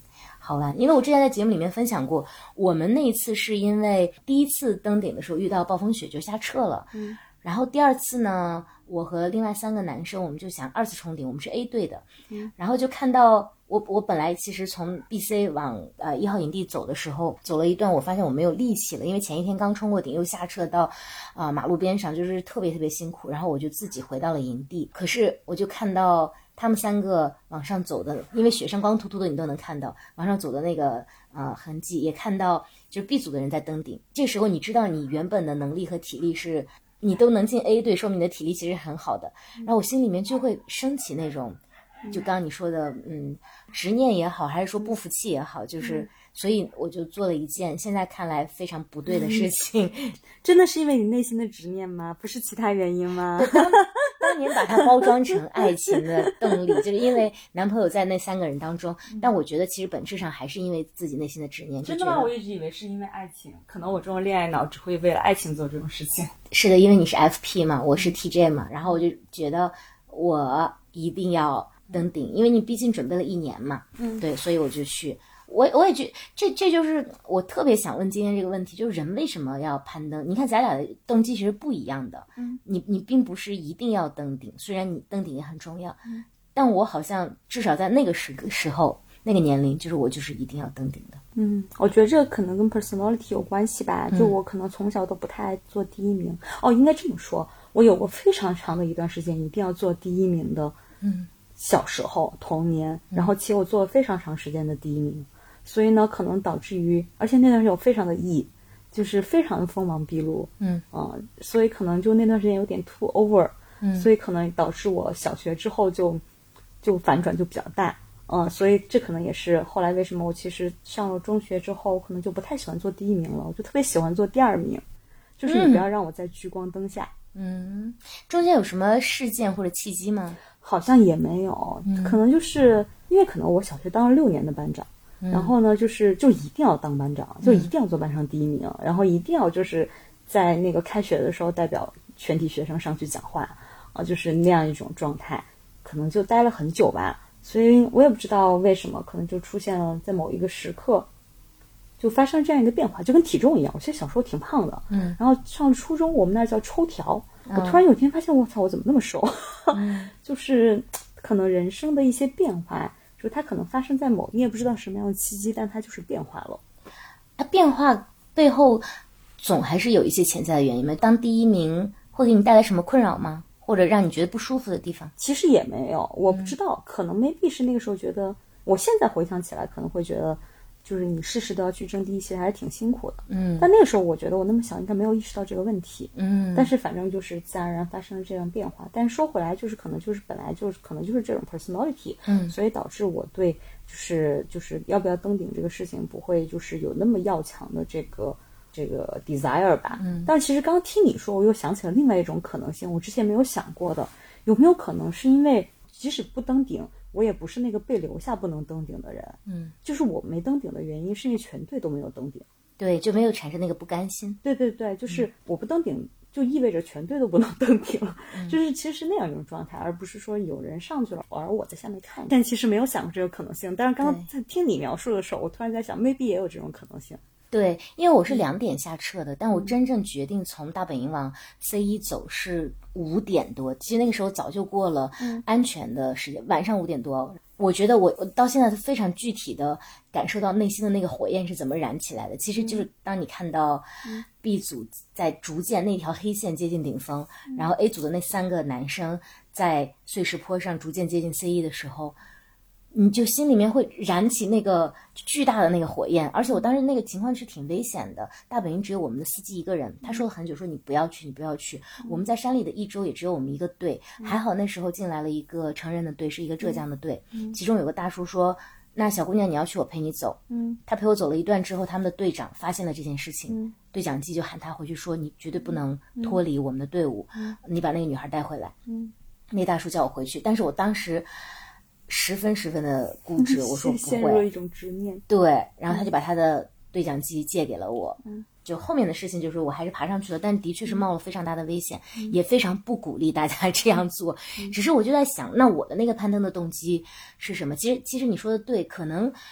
好玩。因为我之前在节目里面分享过，我们那一次是因为第一次登顶的时候遇到暴风雪就下撤了， 嗯， 然后第二次呢，我和另外三个男生我们就想二次冲顶，我们是 A 队的， 嗯，然后就看到我我本来其实从 B C 往呃一号营地走的时候，走了一段，我发现我没有力气了，因为前一天刚冲过顶，又下撤到啊、呃、马路边上，就是特别特别辛苦，然后我就自己回到了营地。可是我就看到他们三个往上走的，因为雪上光秃秃的，你都能看到往上走的那个呃痕迹，也看到就是 B 组的人在登顶。这时候你知道你原本的能力和体力是你都能进 A 队，说明你的体力其实很好的。然后我心里面就会升起那种。就刚刚你说的，嗯，执念也好，还是说不服气也好，就是，所以我就做了一件现在看来非常不对的事情。 嗯、真的是因为你内心的执念吗？不是其他原因吗？ 当当年把它包装成爱情的动力，就是因为男朋友在那三个人当中，但我觉得其实本质上还是因为自己内心的执念。 真的吗？我一直以为是因为爱情，可能我这种恋爱脑只会为了爱情做这种事情。 是的，因为你是 F P 嘛，我是 T J 嘛，然后我就觉得我一定要登顶，因为你毕竟准备了一年嘛， 嗯， 对，所以我就去。我我也觉这这就是我特别想问今天这个问题，就是人为什么要攀登？你看咱俩的动机其实不一样的， 嗯， 你你并不是一定要登顶，虽然你登顶也很重要， 嗯， 但我好像至少在那个时时候那个年龄，就是我就是一定要登顶的。 嗯，我觉得这可能跟 personality 有关系吧，就我可能从小都不太爱做第一名，嗯、哦，应该这么说，我有过非常长的一段时间一定要做第一名的， 嗯。 小时候童年，然后其实我做了非常长时间的第一名，所以呢可能导致于，而且那段时间我非常的 E， 就是非常的锋芒毕露， 嗯啊、呃，所以可能就那段时间有点 too over， 嗯， 所以可能导致我小学之后就就反转就比较大，嗯、呃，所以这可能也是后来为什么我其实上了中学之后可能就不太喜欢做第一名了，我就特别喜欢做第二名，就是你不要让我在聚光灯下。 嗯，中间有什么事件或者契机吗？ 好像也没有， 嗯、 可能就是因为可能我小学当了六年的班长， 嗯、 然后呢，就是就一定要当班长，就一定要做班上第一名，嗯、然后一定要就是在那个开学的时候代表全体学生上去讲话，啊，就是那样一种状态，可能就待了很久吧，所以我也不知道为什么，可能就出现了在某一个时刻，就发生这样一个变化，就跟体重一样，我其实小时候挺胖的， 嗯， 然后上初中我们那叫抽条。我突然有一天发现，我操，我怎么那么瘦？ 嗯、 就是可能人生的一些变化，就是它可能发生在某你也不知道什么样的契机，但它就是变化了。 它变化背后总还是有一些潜在的原因吗？当第一名会给你带来什么困扰吗？或者让你觉得不舒服的地方？ 其实也没有，我不知道，嗯、可能 maybe 是那个时候觉得，我现在回想起来可能会觉得。就是你事事都要去争第一，其实还是挺辛苦的。 嗯， 但那个时候我觉得我那么小应该没有意识到这个问题。 嗯， 但是反正就是自然而然发生了这样变化。但是说回来，就是可能就是本来就是可能就是这种 personality， 嗯， 所以导致我对就是就是要不要登顶这个事情不会就是有那么要强的这个这个 desire 吧。 嗯， 但其实刚刚听你说，我又想起了另外一种可能性，我之前没有想过的，有没有可能是因为即使不登顶？我也不是那个被留下不能登顶的人， 嗯， 就是我没登顶的原因是因为全队都没有登顶， 对，就没有产生那个不甘心。 对对对，就是我不登顶就意味着全队都不能登顶，嗯、就是其实是那样一种状态，而不是说有人上去了，而我在下面看。但其实没有想过这个可能性，但是刚刚在听你描述的时候，我突然在想 ，maybe 也有这种可能性。 对，因为我是两点下撤的，嗯、但我真正决定从大本营往 C 一走是五点多。其实那个时候早就过了安全的时间，嗯、晚上五点多。我觉得我我到现在非常具体的感受到内心的那个火焰是怎么燃起来的。其实就是当你看到 B 组在逐渐那条黑线接近顶峰，嗯、然后 A 组的那三个男生在碎石坡上逐渐接近 C 一的时候。你就心里面会燃起那个巨大的那个火焰，而且我当时那个情况是挺危险的。大本营只有我们的司机一个人，他说了很久，说你不要去，你不要去。我们在山里的一周也只有我们一个队，还好那时候进来了一个成人的队，是一个浙江的队，其中有个大叔说，那小姑娘你要去，我陪你走。嗯，他陪我走了一段之后，他们的队长发现了这件事情，嗯、对讲机就喊他回去说，你绝对不能脱离我们的队伍，嗯、你把那个女孩带回来。嗯，那大叔叫我回去，但是我当时。十分十分的固执，我说不会， 陷入了一种执念。 对，然后他就把他的对讲机借给了我。 嗯， 就后面的事情就是我还是爬上去了，但的确是冒了非常大的危险，嗯、也非常不鼓励大家这样做。嗯、只是我就在想，那我的那个攀登的动机是什么？其实，其实你说的对，可能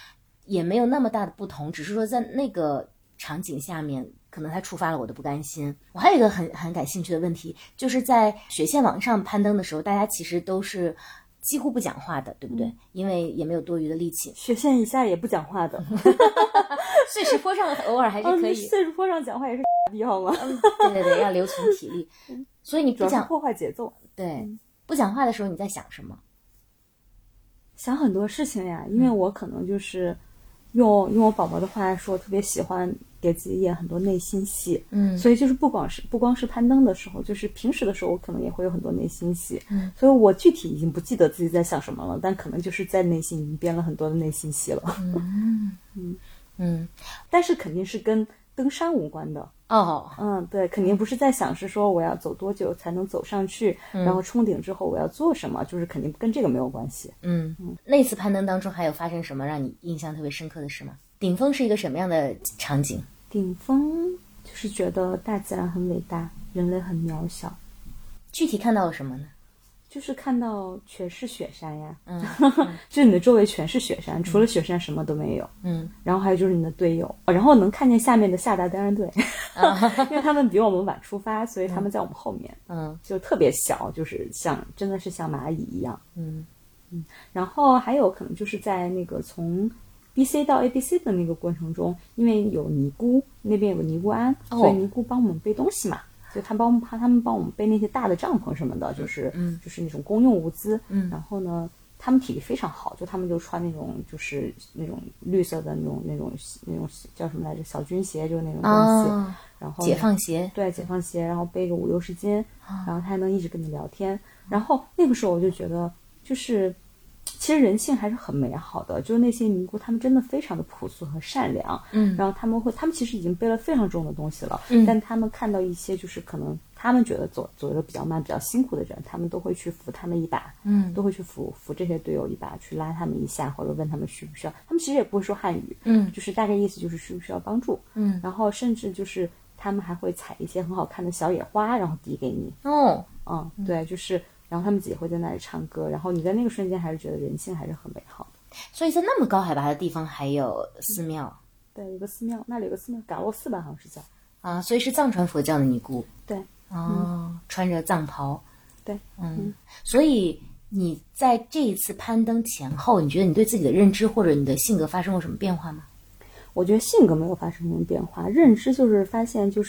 也没有那么大的不同，只是说在那个场景下面可能它触发了我的不甘心。我还有一个很很感兴趣的问题，就是在雪线往上攀登的时候，大家其实都是几乎不讲话的，对不对？嗯、因为也没有多余的力气。 雪线以下也不讲话的， 碎石坡上偶尔还是可以。 哦、碎石坡上讲话也是必要吗？ 嗯，对对对，要留存体力。所以你不讲破坏节奏。 对、嗯，不讲话的时候你在想什么？ 想很多事情呀，因为我可能就是用用我宝宝的话来说，特别喜欢给自己演很多内心戏， 嗯， 所以就是不光是不光是攀登的时候，就是平时的时候，我可能也会有很多内心戏， 嗯， 所以我具体已经不记得自己在想什么了，但可能就是在内心已经编了很多的内心戏了， 嗯嗯嗯， 但是肯定是跟登山无关的。 哦， 嗯，对，肯定不是在想是说我要走多久才能走上去， 嗯、 然后冲顶之后我要做什么，就是肯定跟这个没有关系。 嗯嗯，那次攀登当中还有发生什么让你印象特别深刻的事吗？顶峰是一个什么样的场景？ 顶峰就是觉得大自然很伟大，人类很渺小。 具体看到了什么呢？ 就是看到全是雪山呀， 嗯， 就是你的周围全是雪山，除了雪山什么都没有， 嗯， 然后还有就是你的队友，然后能看见下面的下达登山队，因为他们比我们晚出发，所以他们在我们后面， 嗯， 就特别小，就是像真的是像蚂蚁一样， 嗯嗯，然后还有可能就是在那个从 B C 到 A B C 的那个过程中，因为有尼姑那边有个尼姑庵， 哦、 所以尼姑帮我们背东西嘛。就他帮他他们帮我们背那些大的帐篷什么的，就是嗯就是那种公用物资。 嗯， 然后呢，他们体力非常好，就他们就穿那种就是那种绿色的那种那种那种叫什么来着，小军鞋，就是那种东西。 哦、 然后解放鞋， 对，解放鞋，然后背个五六十斤，然后他还能一直跟你聊天。然后那个时候我就觉得，就是其实人性还是很美好的，就是那些尼姑他们真的非常的朴素和善良， 嗯， 然后他们会，他们其实已经背了非常重的东西了， 嗯， 但他们看到一些就是可能他们觉得走走的比较慢、比较辛苦的人，他们都会去扶他们一把， 嗯， 都会去扶扶这些队友一把，去拉他们一下，或者问他们需不需要，他们其实也不会说汉语， 嗯， 就是大概意思就是需不需要帮助， 嗯， 然后甚至就是他们还会采一些很好看的小野花，然后递给你， 哦， 嗯，对，就是。然后他们自己会在那里唱歌，然后你在那个瞬间还是觉得人性还是很美好的。 所以在那么高海拔的地方还有寺庙， 对，有个寺庙，那里有个寺庙，嘎洛寺吧，好像是叫啊，所以是藏传佛教的尼姑。 对， 哦，嗯、穿着藏袍。 对， 嗯， 嗯所以你在这一次攀登前后，你觉得你对自己的认知或者你的性格发生过什么变化吗？ 我觉得性格没有发生什么变化，认知就是发现就是。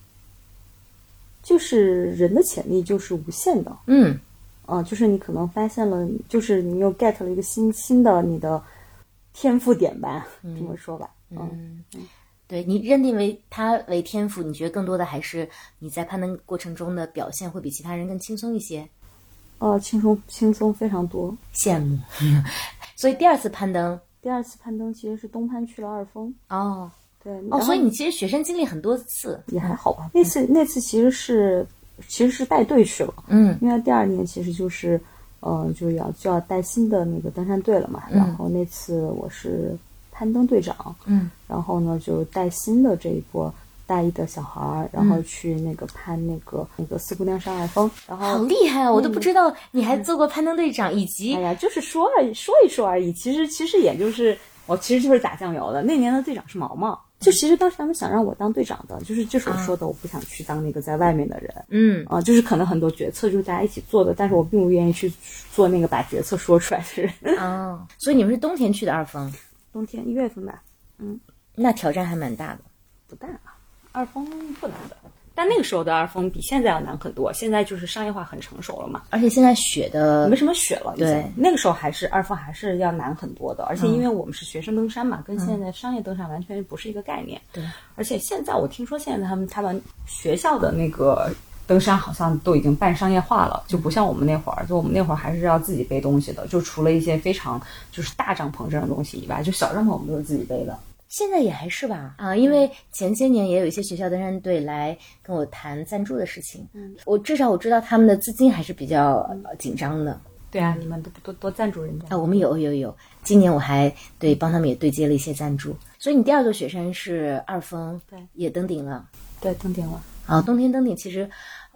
就是人的潜力就是无限的， 嗯， 啊、呃，就是你可能发现了，就是你又 get 了一个新新的你的天赋点吧，嗯、这么说吧， 嗯，嗯对你认定为它为天赋，你觉得更多的还是你在攀登过程中的表现会比其他人更轻松一些？ 呃，轻松轻松非常多， 羡慕。所以第二次攀登， 第二次攀登其实是东攀去了二峰， 哦。 对哦，所以你其实雪山经历很多次， 也还好吧。那次那次其实是其实是带队去了， 嗯， 因为第二年其实就是呃就要就要带新的那个登山队了嘛。 嗯、 然后那次我是攀登队长， 嗯， 然后呢就带新的这一波大一的小孩，然后去那个攀那个、嗯、那个四姑娘山二峰，然后好厉害啊！我都不知道你还做过攀登队长，以及哎呀，就是说说一说而已。其实其实也就是我其实就是打酱油的。那年的队长是毛毛。就其实当时他们想让我当队长的，就是就是我说的，我不想去当那个在外面的人， 嗯啊、呃，就是可能很多决策就是大家一起做的，但是我并不愿意去做那个把决策说出来的人。 哦，所以你们是冬天去的二峰？ 冬天一月份吧，嗯， 那挑战还蛮大的。 不大啊，二峰不难的。但那个时候的二峰比现在要难很多，现在就是商业化很成熟了嘛， 而且现在雪的没什么雪了。 对， 那个时候还是二峰还是要难很多的，而且因为我们是学生登山嘛，嗯、跟现在商业登山完全不是一个概念。 对， 而且现在我听说现在他们他们学校的那个登山好像都已经半商业化了，就不像我们那会儿，就我们那会儿还是要自己背东西的，就除了一些非常就是大帐篷这种东西以外，就小帐篷我们都是自己背的。 现在也还是吧，啊，因为前些年也有一些学校登山队来跟我谈赞助的事情，嗯，我至少我知道他们的资金还是比较、呃、紧张的。 对啊，你们都多多赞助人家啊，我们有有有，今年我还对帮他们也对接了一些赞助。所以你第二座雪山是二峰， 对， 也登顶了， 对，登顶了。 啊，冬天登顶其实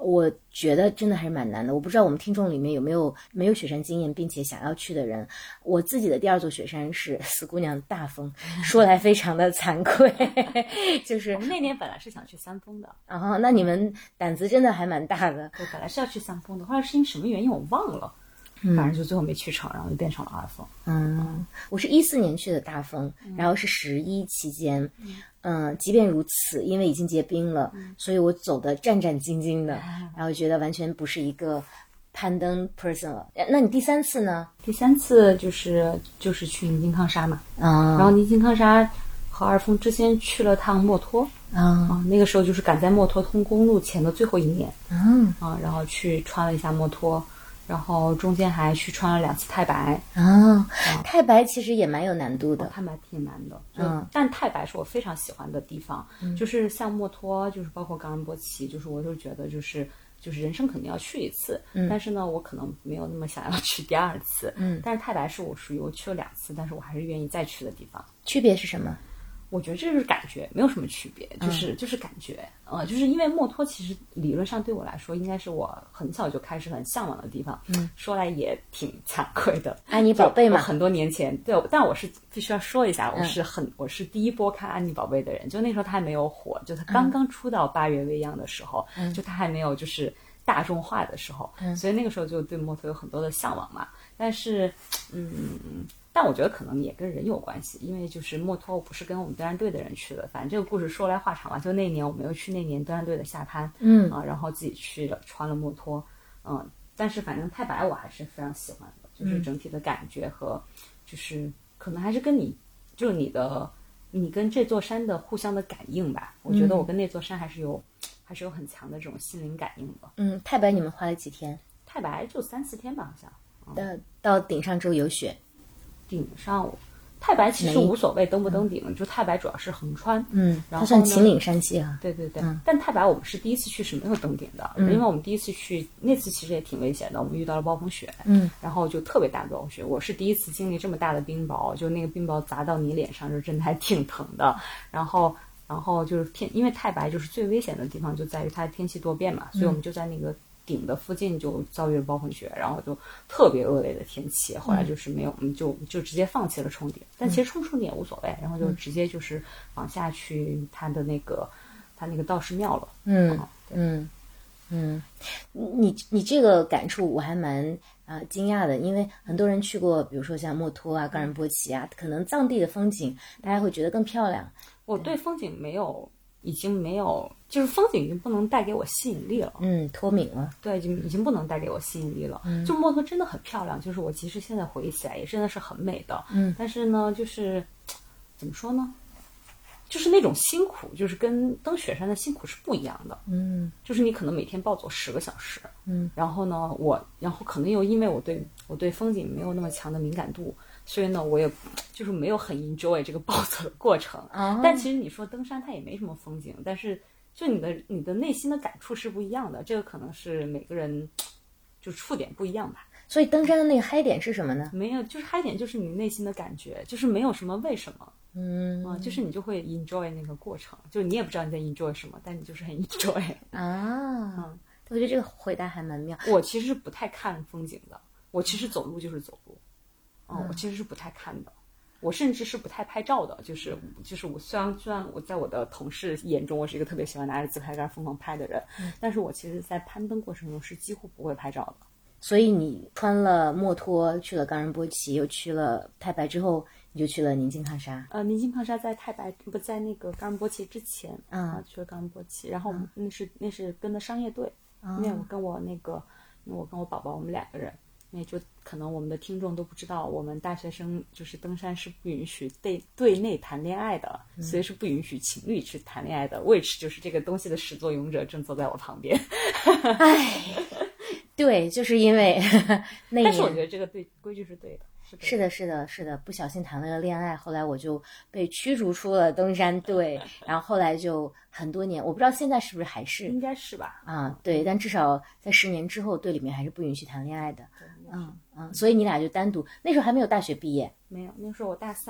我觉得真的还是蛮难的。我不知道我们听众里面有没有没有雪山经验并且想要去的人。我自己的第二座雪山是死姑娘大峰，说来非常的惭愧。就是我们那年本来是想去三峰的。 啊，那你们胆子真的还蛮大的。 对，本来是要去三峰的，后来是因为什么原因我忘了。反正就最后没去成，然后就变成了二峰。 嗯，我是一四年去的大峰，然后是十一期间，嗯、呃，即便如此，因为已经结冰了，嗯、所以我走的战战兢兢的，然后觉得完全不是一个攀登 person 了。那你第三次呢？ 第三次就是就是去宁津康沙嘛， 啊、嗯， 然后宁津康沙和二峰之间去了趟墨脱。 啊、 嗯，那个时候就是赶在墨脱通公路前的最后一年。 嗯啊、嗯，然后去穿了一下墨脱。然后中间还去穿了两次太白啊、哦，太白其实也蛮有难度的， 哦、太白挺难的，嗯，但太白是我非常喜欢的地方，嗯、就是像墨脱，就是包括冈仁波齐，就是我就觉得就是就是人生肯定要去一次，嗯，但是呢，我可能没有那么想要去第二次，嗯，但是太白是我属于我去了两次，但是我还是愿意再去的地方。 区别是什么？ 我觉得这就是感觉，没有什么区别，就是、嗯、就是感觉，呃，就是因为墨脱其实理论上对我来说，应该是我很小就开始很向往的地方。嗯，说来也挺惭愧的， 安妮宝贝嘛， 很多年前，对，但我是必须要说一下，我是很，嗯、我是第一波看安妮宝贝的人，就那时候他还没有火，就他刚刚出到八月未央的时候，嗯、就他还没有就是大众化的时候，嗯、所以那个时候就对墨脱有很多的向往嘛。但是，嗯。但我觉得可能也跟人有关系，因为就是墨脱我不是跟我们登山队的人去的，反正这个故事说来话长了。就那年我们又去那年登山队的下滩，嗯啊，然后自己去了穿了墨脱，嗯，但是反正太白我还是非常喜欢的，就是整体的感觉和，就是可能还是跟你，就是你的你跟这座山的互相的感应吧。我觉得我跟那座山还是有，嗯、还是有很强的这种心灵感应的。 嗯，太白你们花了几天？ 太白就三四天吧，好像。 嗯、到到顶上之后有雪。 顶上，太白其实无所谓登不登顶，嗯、就太白主要是横穿， 嗯， 然后它算秦岭山系啊。 对对对， 嗯、 但太白我们是第一次去是没有登顶的，嗯、因为我们第一次去那次其实也挺危险的，我们遇到了暴风雪，嗯，然后就特别大的暴风雪，我是第一次经历这么大的冰雹，就那个冰雹砸到你脸上，就真的还挺疼的。然后，然后就是天，因为太白就是最危险的地方就在于它天气多变嘛，所以我们就在那个顶的附近就遭遇了暴风雪，然后就特别恶劣的天气，后来就是没有，我们就就直接放弃了冲顶，但其实冲冲顶也无所谓，然后就直接就是往下去它的那个它那个道士庙了。 嗯嗯嗯，你你这个感触我还蛮啊、呃、惊讶的，因为很多人去过，比如说像墨脱啊、冈仁波齐啊，可能藏地的风景大家会觉得更漂亮。 我对风景没有。已经没有，就是风景已经不能带给我吸引力了。 嗯，脱敏了。 对，已经已经不能带给我吸引力了。嗯，就墨脱真的很漂亮，就是我其实现在回忆起来也真的是很美的。嗯，但是呢，就是怎么说呢，就是那种辛苦，就是跟登雪山的辛苦是不一样的。嗯，就是你可能每天暴走十个小时。嗯，然后呢，我然后可能又因为我对我对风景没有那么强的敏感度。所以呢，我也就是没有很 enjoy 这个暴走的过程。Oh. 但其实你说登山它也没什么风景，但是就你的你的内心的感触是不一样的，这个可能是每个人就触点不一样吧。 所以登山的那个嗨点是什么呢？ 没有，就是嗨点就是你内心的感觉，就是没有什么为什么。 嗯、 呃、就是你就会 enjoy 那个过程，就你也不知道你在 enjoy 什么，但你就是很 enjoy 啊。嗯，我觉得这个回答还蛮妙。 我其实是不太看风景的，我其实走路就是走路。嗯，我其实是不太看的，我甚至是不太拍照的，就是就是我虽然虽然我在我的同事眼中我是一个特别喜欢拿着自拍杆疯狂拍的人，嗯、但是我其实在攀登过程中是几乎不会拍照的。 所以你穿了墨脱去了冈仁波齐，又去了太白之后，你就去了宁津康沙。 呃，宁津康沙在太白不在那个冈仁波齐之前， 啊、 嗯，去了冈仁波齐，然后那是、嗯、那是跟的商业队， 嗯、 因为我跟我那个我跟我宝宝我们两个人。那就可能我们的听众都不知道，我们大学生就是登山是不允许对对内谈恋爱的，嗯、所以是不允许情侣去谈恋爱的。which 就是这个东西的始作俑者正坐在我旁边。 唉，对，就是因为那年， 但是我觉得这个对规矩是对的。 是的，是的，是的，不小心谈了个恋爱，后来我就被驱逐出了登山队，然后后来就很多年，我不知道现在是不是还是， 应该是吧？ 啊，对，但至少在十年之后，队里面还是不允许谈恋爱的。嗯嗯，所以你俩就单独，那时候还没有大学毕业， 没有，那时候我大三，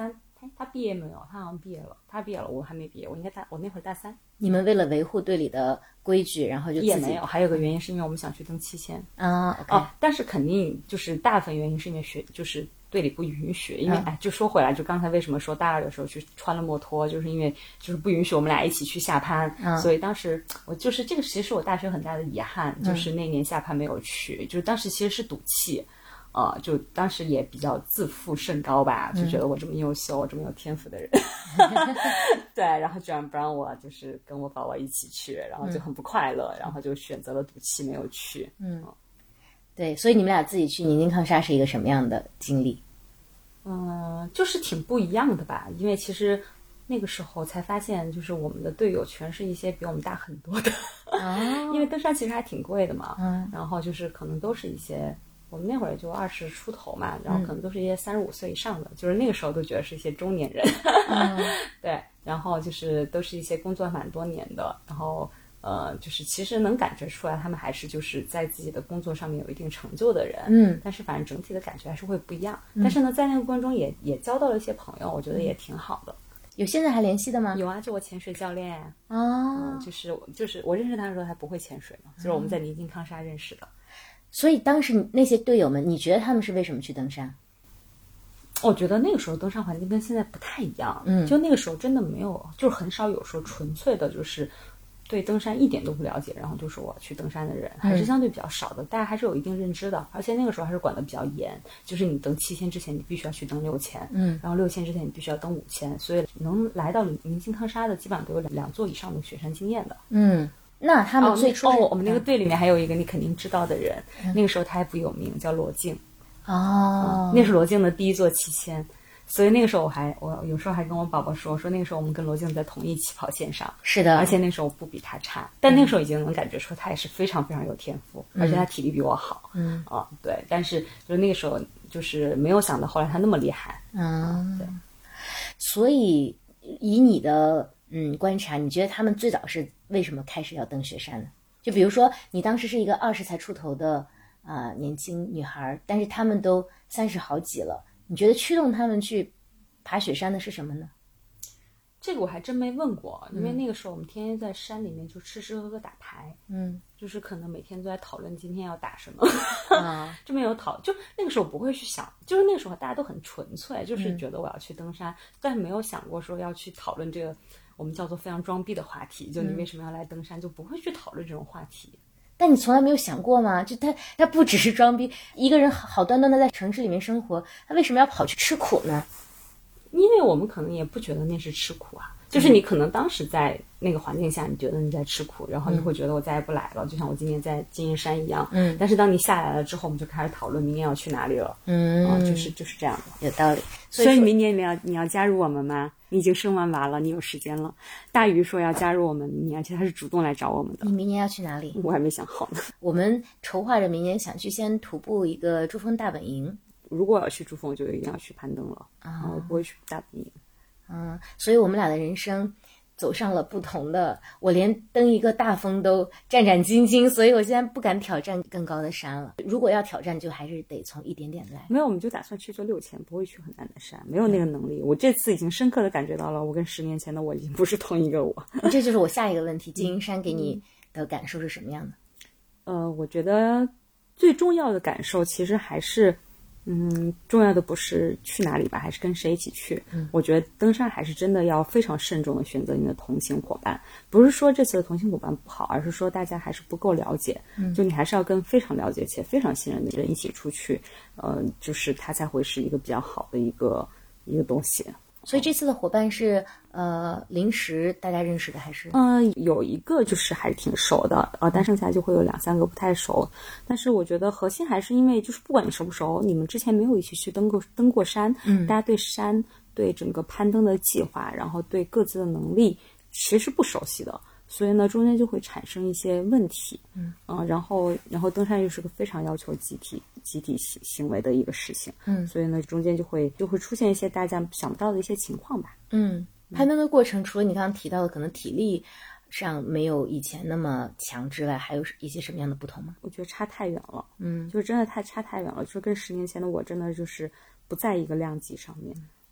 哎，他毕业没有？他好像毕业了，他毕业了，我还没毕业，我应该大，我那会儿大三。 你们为了维护队里的规矩，然后就自己也没有，还有个原因是因为我们想去登七千啊、 okay 哦，但是肯定就是大部分原因是因为学就是队里不允许，因为、嗯、哎，就说回来，就刚才为什么说大二的时候去穿了摩托，就是因为就是不允许我们俩一起去下攀，嗯、所以当时我就是这个，其实是我大学很大的遗憾，就是那年下攀没有去，嗯、就是当时其实是赌气。呃，就当时也比较自负甚高吧，就觉得我这么优秀，嗯、我这么有天赋的人，对，然后居然不让我就是跟我宝宝一起去，然后就很不快乐，嗯、然后就选择了赌气没有去。 嗯，对，所以你们俩自己去宁津抗沙是一个什么样的经历？ 嗯、呃，就是挺不一样的吧，因为其实那个时候才发现，就是我们的队友全是一些比我们大很多的，哦、因为登山其实还挺贵的嘛，嗯，然后就是可能都是一些。我们那会儿就二十出头嘛，然后可能都是一些三十五岁以上的，嗯、就是那个时候都觉得是一些中年人，嗯、对，然后就是都是一些工作蛮多年的，然后呃，就是其实能感觉出来，他们还是就是在自己的工作上面有一定成就的人，嗯，但是反正整体的感觉还是会不一样。嗯、但是呢，在那个过程中也也交到了一些朋友，我觉得也挺好的。 有现在还联系的吗？ 有啊，就我潜水教练哦、 嗯，就是就是我认识他的时候还不会潜水嘛，就是我们在宁津抗沙认识的。 所以当时那些队友们，你觉得他们是为什么去登山？ 我觉得那个时候登山环境跟现在不太一样，嗯，就那个时候真的没有，就是很少有说纯粹的，就是对登山一点都不了解，然后就说我去登山的人，还是相对比较少的，嗯、大家还是有一定认知的，而且那个时候还是管得比较严，就是你登七千之前，你必须要去登六千，嗯，然后六千之前你必须要登五千，所以能来到宁津抗沙的，基本上都有两两座以上的雪山经验的， 嗯。那他们最初哦，哦我们那个队里面还有一个你肯定知道的人，嗯、那个时候他还不有名，叫罗静。 哦、 嗯，那是罗静的第一座七千，所以那个时候我还我有时候还跟我宝宝说说那个时候我们跟罗静在同一起跑线上。 是的， 而且那时候不比他差，但那个时候已经能感觉出他也是非常非常有天赋，嗯、而且他体力比我好。嗯啊，对，但是就是那个时候就是没有想到后来他那么厉害。 嗯， 对， 所以以你的。嗯，观察，你觉得他们最早是为什么开始要登雪山呢？就比如说，你当时是一个二十才出头的啊、呃、年轻女孩，但是他们都三十好几了，你觉得驱动他们去爬雪山的是什么呢？ 这个我还真没问过，因为那个时候我们天天在山里面就吃吃喝喝打牌，嗯，就是可能每天都在讨论今天要打什么，啊，这没有讨，就那个时候不会去想，就是那个时候大家都很纯粹，就是觉得我要去登山，嗯、但是没有想过说要去讨论这个我们叫做非常装逼的话题，就你为什么要来登山，嗯、就不会去讨论这种话题。 但你从来没有想过吗？就他他不只是装逼，一个人好端端的在城市里面生活，他为什么要跑去吃苦呢？ 因为我们可能也不觉得那是吃苦啊，就是你可能当时在那个环境下，你觉得你在吃苦，然后你会觉得我再也不来了，嗯、就像我今年在金银山一样。嗯。但是当你下来了之后，我们就开始讨论明年要去哪里了。嗯。啊，就是就是这样的， 有道理。 所以, 所以明年你要你要加入我们吗？你已经生完娃了，你有时间了。大鱼说要加入我们明年，而且他是主动来找我们的。 你明年要去哪里？ 我还没想好呢。 我们筹划着明年想去先徒步一个珠峰大本营。 如果我要去珠峰，我就一定要去攀登了。啊，我不会去大本营。 嗯，所以我们俩的人生走上了不同的，我连登一个大峰都战战兢兢，所以我现在不敢挑战更高的山了。如果要挑战，就还是得从一点点来。 没有，我们就打算去做六千，不会去很难的山，没有那个能力。嗯、我这次已经深刻的感觉到了，我跟十年前的我已经不是同一个我。 这就是我下一个问题，金银山给你的感受是什么样的？ 呃，我觉得最重要的感受其实还是。嗯，重要的不是去哪里吧，还是跟谁一起去。嗯，我觉得登山还是真的要非常慎重的选择你的同行伙伴。不是说这次的同行伙伴不好，而是说大家还是不够了解。嗯，就你还是要跟非常了解且非常信任的人一起出去，呃，就是它才会是一个比较好的一个一个东西。 所以这次的伙伴是呃临时大家认识的还是？ 嗯、呃，有一个就是还挺熟的，呃，但剩下就会有两三个不太熟。但是我觉得核心还是因为就是不管你熟不熟，你们之前没有一起去登过登过山，嗯，大家对山、对整个攀登的计划，然后对各自的能力其实不熟悉的。所以呢，中间就会产生一些问题，嗯，呃、然后，然后登山又是个非常要求集体、集体行行为的一个事情，嗯，所以呢，中间就会就会出现一些大家想不到的一些情况吧， 嗯，攀登的过程，除了你刚刚提到的可能体力上没有以前那么强之外，还有一些什么样的不同吗？ 我觉得差太远了，嗯，就是真的太差太远了，就是跟十年前的我真的就是不在一个量级上面。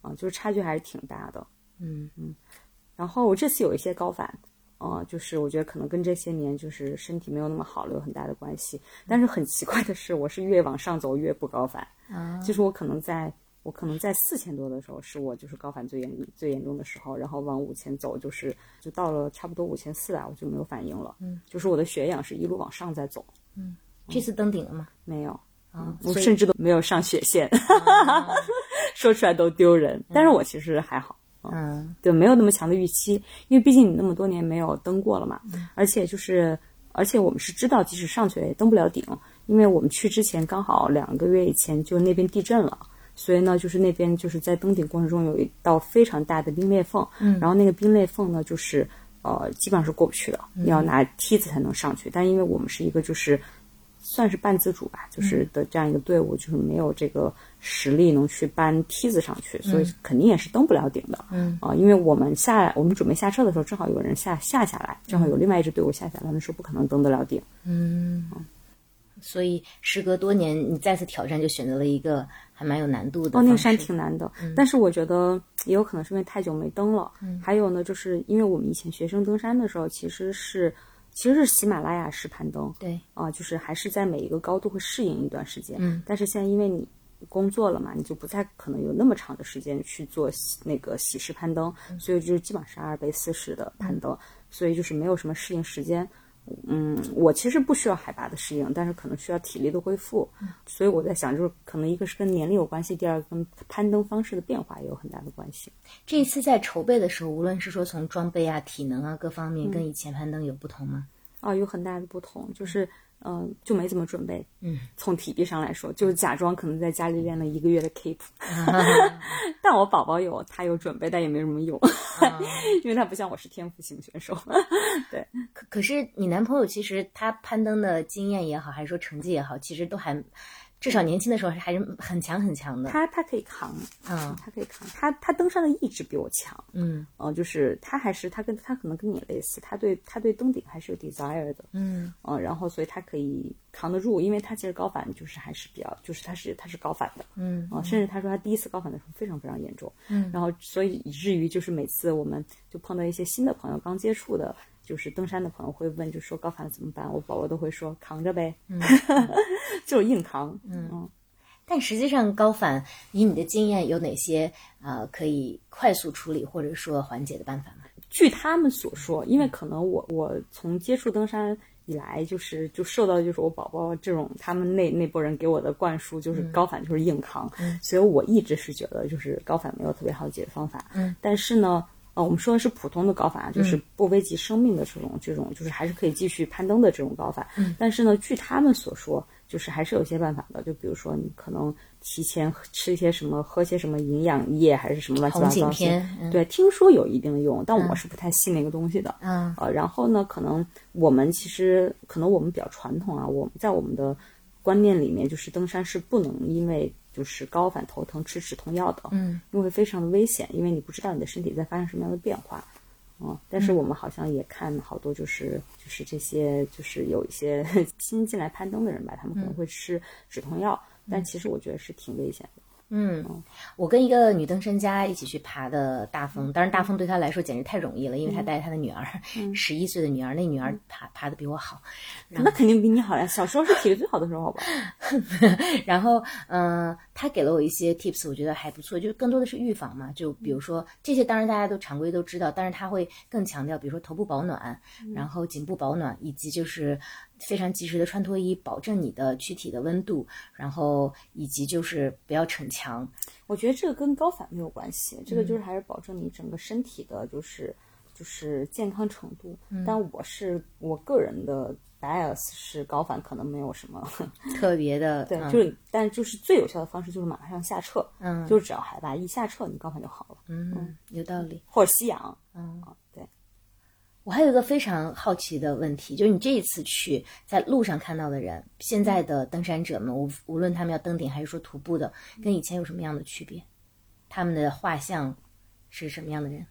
啊，就是差距还是挺大的。 嗯嗯，然后我这次有一些高反。呃，就是我觉得可能跟这些年就是身体没有那么好了有很大的关系，但是很奇怪的是，我是越往上走越不高反， 啊， 就是我可能在我可能在四千多的时候是我就是高反最严最严重的时候，然后往五千走，就是就到了差不多五千四啊，我就没有反应了， 嗯， 就是我的血氧是一路往上在走， 嗯，这次登顶了吗？ 没有。 啊、 嗯，我甚至都没有上雪线，啊、说出来都丢人，但是我其实还好。 嗯， 对，没有那么强的预期，因为毕竟你那么多年没有登过了嘛，嗯、而且就是，而且我们是知道，即使上去了也登不了顶，因为我们去之前刚好两个月以前就那边地震了，所以呢，就是那边就是在登顶过程中有一道非常大的冰裂缝，嗯，然后那个冰裂缝呢，就是呃基本上是过不去的，你要拿梯子才能上去，但因为我们是一个就是算是半自主吧，就是的这样一个队伍，就是没有这个实力能去搬梯子上去，所以肯定也是登不了顶的。嗯啊、呃，因为我们下我们准备下车的时候，正好有人下下下来，正好有另外一支队伍下下来，那时候不可能登得了顶。 嗯，嗯所以时隔多年，你再次挑战，就选择了一个还蛮有难度的。 哦，那个山挺难的，嗯、但是我觉得也有可能是因为太久没登了。嗯，还有呢，就是因为我们以前学生登山的时候，其实是。其实是喜马拉雅式攀登， 对啊、呃，就是还是在每一个高度会适应一段时间， 嗯， 但是现在因为你工作了嘛，你就不太可能有那么长的时间去做那个喜式攀登，嗯、所以就是基本上是二倍四式的攀登，嗯、所以就是没有什么适应时间。嗯，我其实不需要海拔的适应，但是可能需要体力的恢复，嗯、所以我在想，就是可能一个是跟年龄有关系，第二个跟攀登方式的变化也有很大的关系。 这一次在筹备的时候，无论是说从装备啊、体能啊各方面，跟以前攀登有不同吗？ 啊、嗯哦，有很大的不同，就是嗯、呃，就没怎么准备。 嗯， 从体力上来说，就是假装可能在家里练了一个月的 keep，、啊、但我宝宝有，他有准备，但也没什么用，啊、因为他不像我是天赋型选手。对， 可可是你男朋友其实他攀登的经验也好，还是说成绩也好，其实都还。至少年轻的时候还是很强很强的。 他他可以扛， 嗯， 他可以扛。他他登山的意志比我强， 嗯， 呃，就是他还是他跟他可能跟你类似，他对他对登顶还是有 desire 的， 嗯， 呃，然后所以他可以扛得住，因为他其实高反就是还是比较，就是他是他是高反的， 嗯， 啊、呃，甚至他说他第一次高反的时候非常非常严重， 嗯， 然后所以以至于就是每次我们就碰到一些新的朋友刚接触的。就是登山的朋友会问，就说高反了怎么办？我宝宝都会说扛着呗， 嗯、 就是硬扛， 嗯。 嗯但实际上，高反以你的经验有哪些呃可以快速处理或者说缓解的办法吗？ 据他们所说，因为可能我我从接触登山以来，就是就受到就是我宝宝这种他们那那波人给我的灌输，就是高反就是硬扛， 嗯、 所以我一直是觉得就是高反没有特别好的解决方法。 嗯， 但是呢。呃，我们说的是普通的高反，就是不危及生命的这种、嗯、这种，就是还是可以继续攀登的这种高反。 嗯， 但是呢，据他们所说，就是还是有些办法的。就比如说，你可能提前吃一些什么，喝些什么营养液，还是什么乱七八糟的。 嗯、 对，听说有一定的用，但我是不太信那个东西的。 嗯， 呃，然后呢，可能我们其实可能我们比较传统啊，我们在我们的观念里面，就是登山是不能因为。就是高反头疼吃止痛药的， 嗯， 因为非常的危险，因为你不知道你的身体在发生什么样的变化，嗯，但是我们好像也看好多就是就是这些就是有一些新进来攀登的人吧，他们可能会吃止痛药，嗯、但其实我觉得是挺危险的。 嗯，我跟一个女登山家一起去爬的大峰，当然大峰对她来说简直太容易了，因为她带着她的女儿，十一岁的女儿，那女儿爬爬的比我好， 那肯定比你好呀，小时候是体力最好的时候吧。 然后，嗯、呃，她给了我一些 tips， 我觉得还不错，就更多的是预防嘛，就比如说这些，当然大家都常规都知道，但是她会更强调，比如说头部保暖，然后颈部保暖，以及就是非常及时的穿脱衣，保证你的躯体的温度，然后以及就是不要逞强。 我觉得这个跟高反没有关系，这个就是还是保证你整个身体的就是就是健康程度。 嗯、 但我是我个人的 bias 是高反可能没有什么特别的， 对， 嗯、 就是但就是最有效的方式就是马上下撤， 嗯， 就是只要海拔一下撤，你高反就好了。 嗯，嗯有道理。 或者吸氧， 嗯、 啊，对。 我还有一个非常好奇的问题，就是你这一次去在路上看到的人，现在的登山者们，无无论他们要登顶还是说徒步的，跟以前有什么样的区别？他们的画像是什么样的人？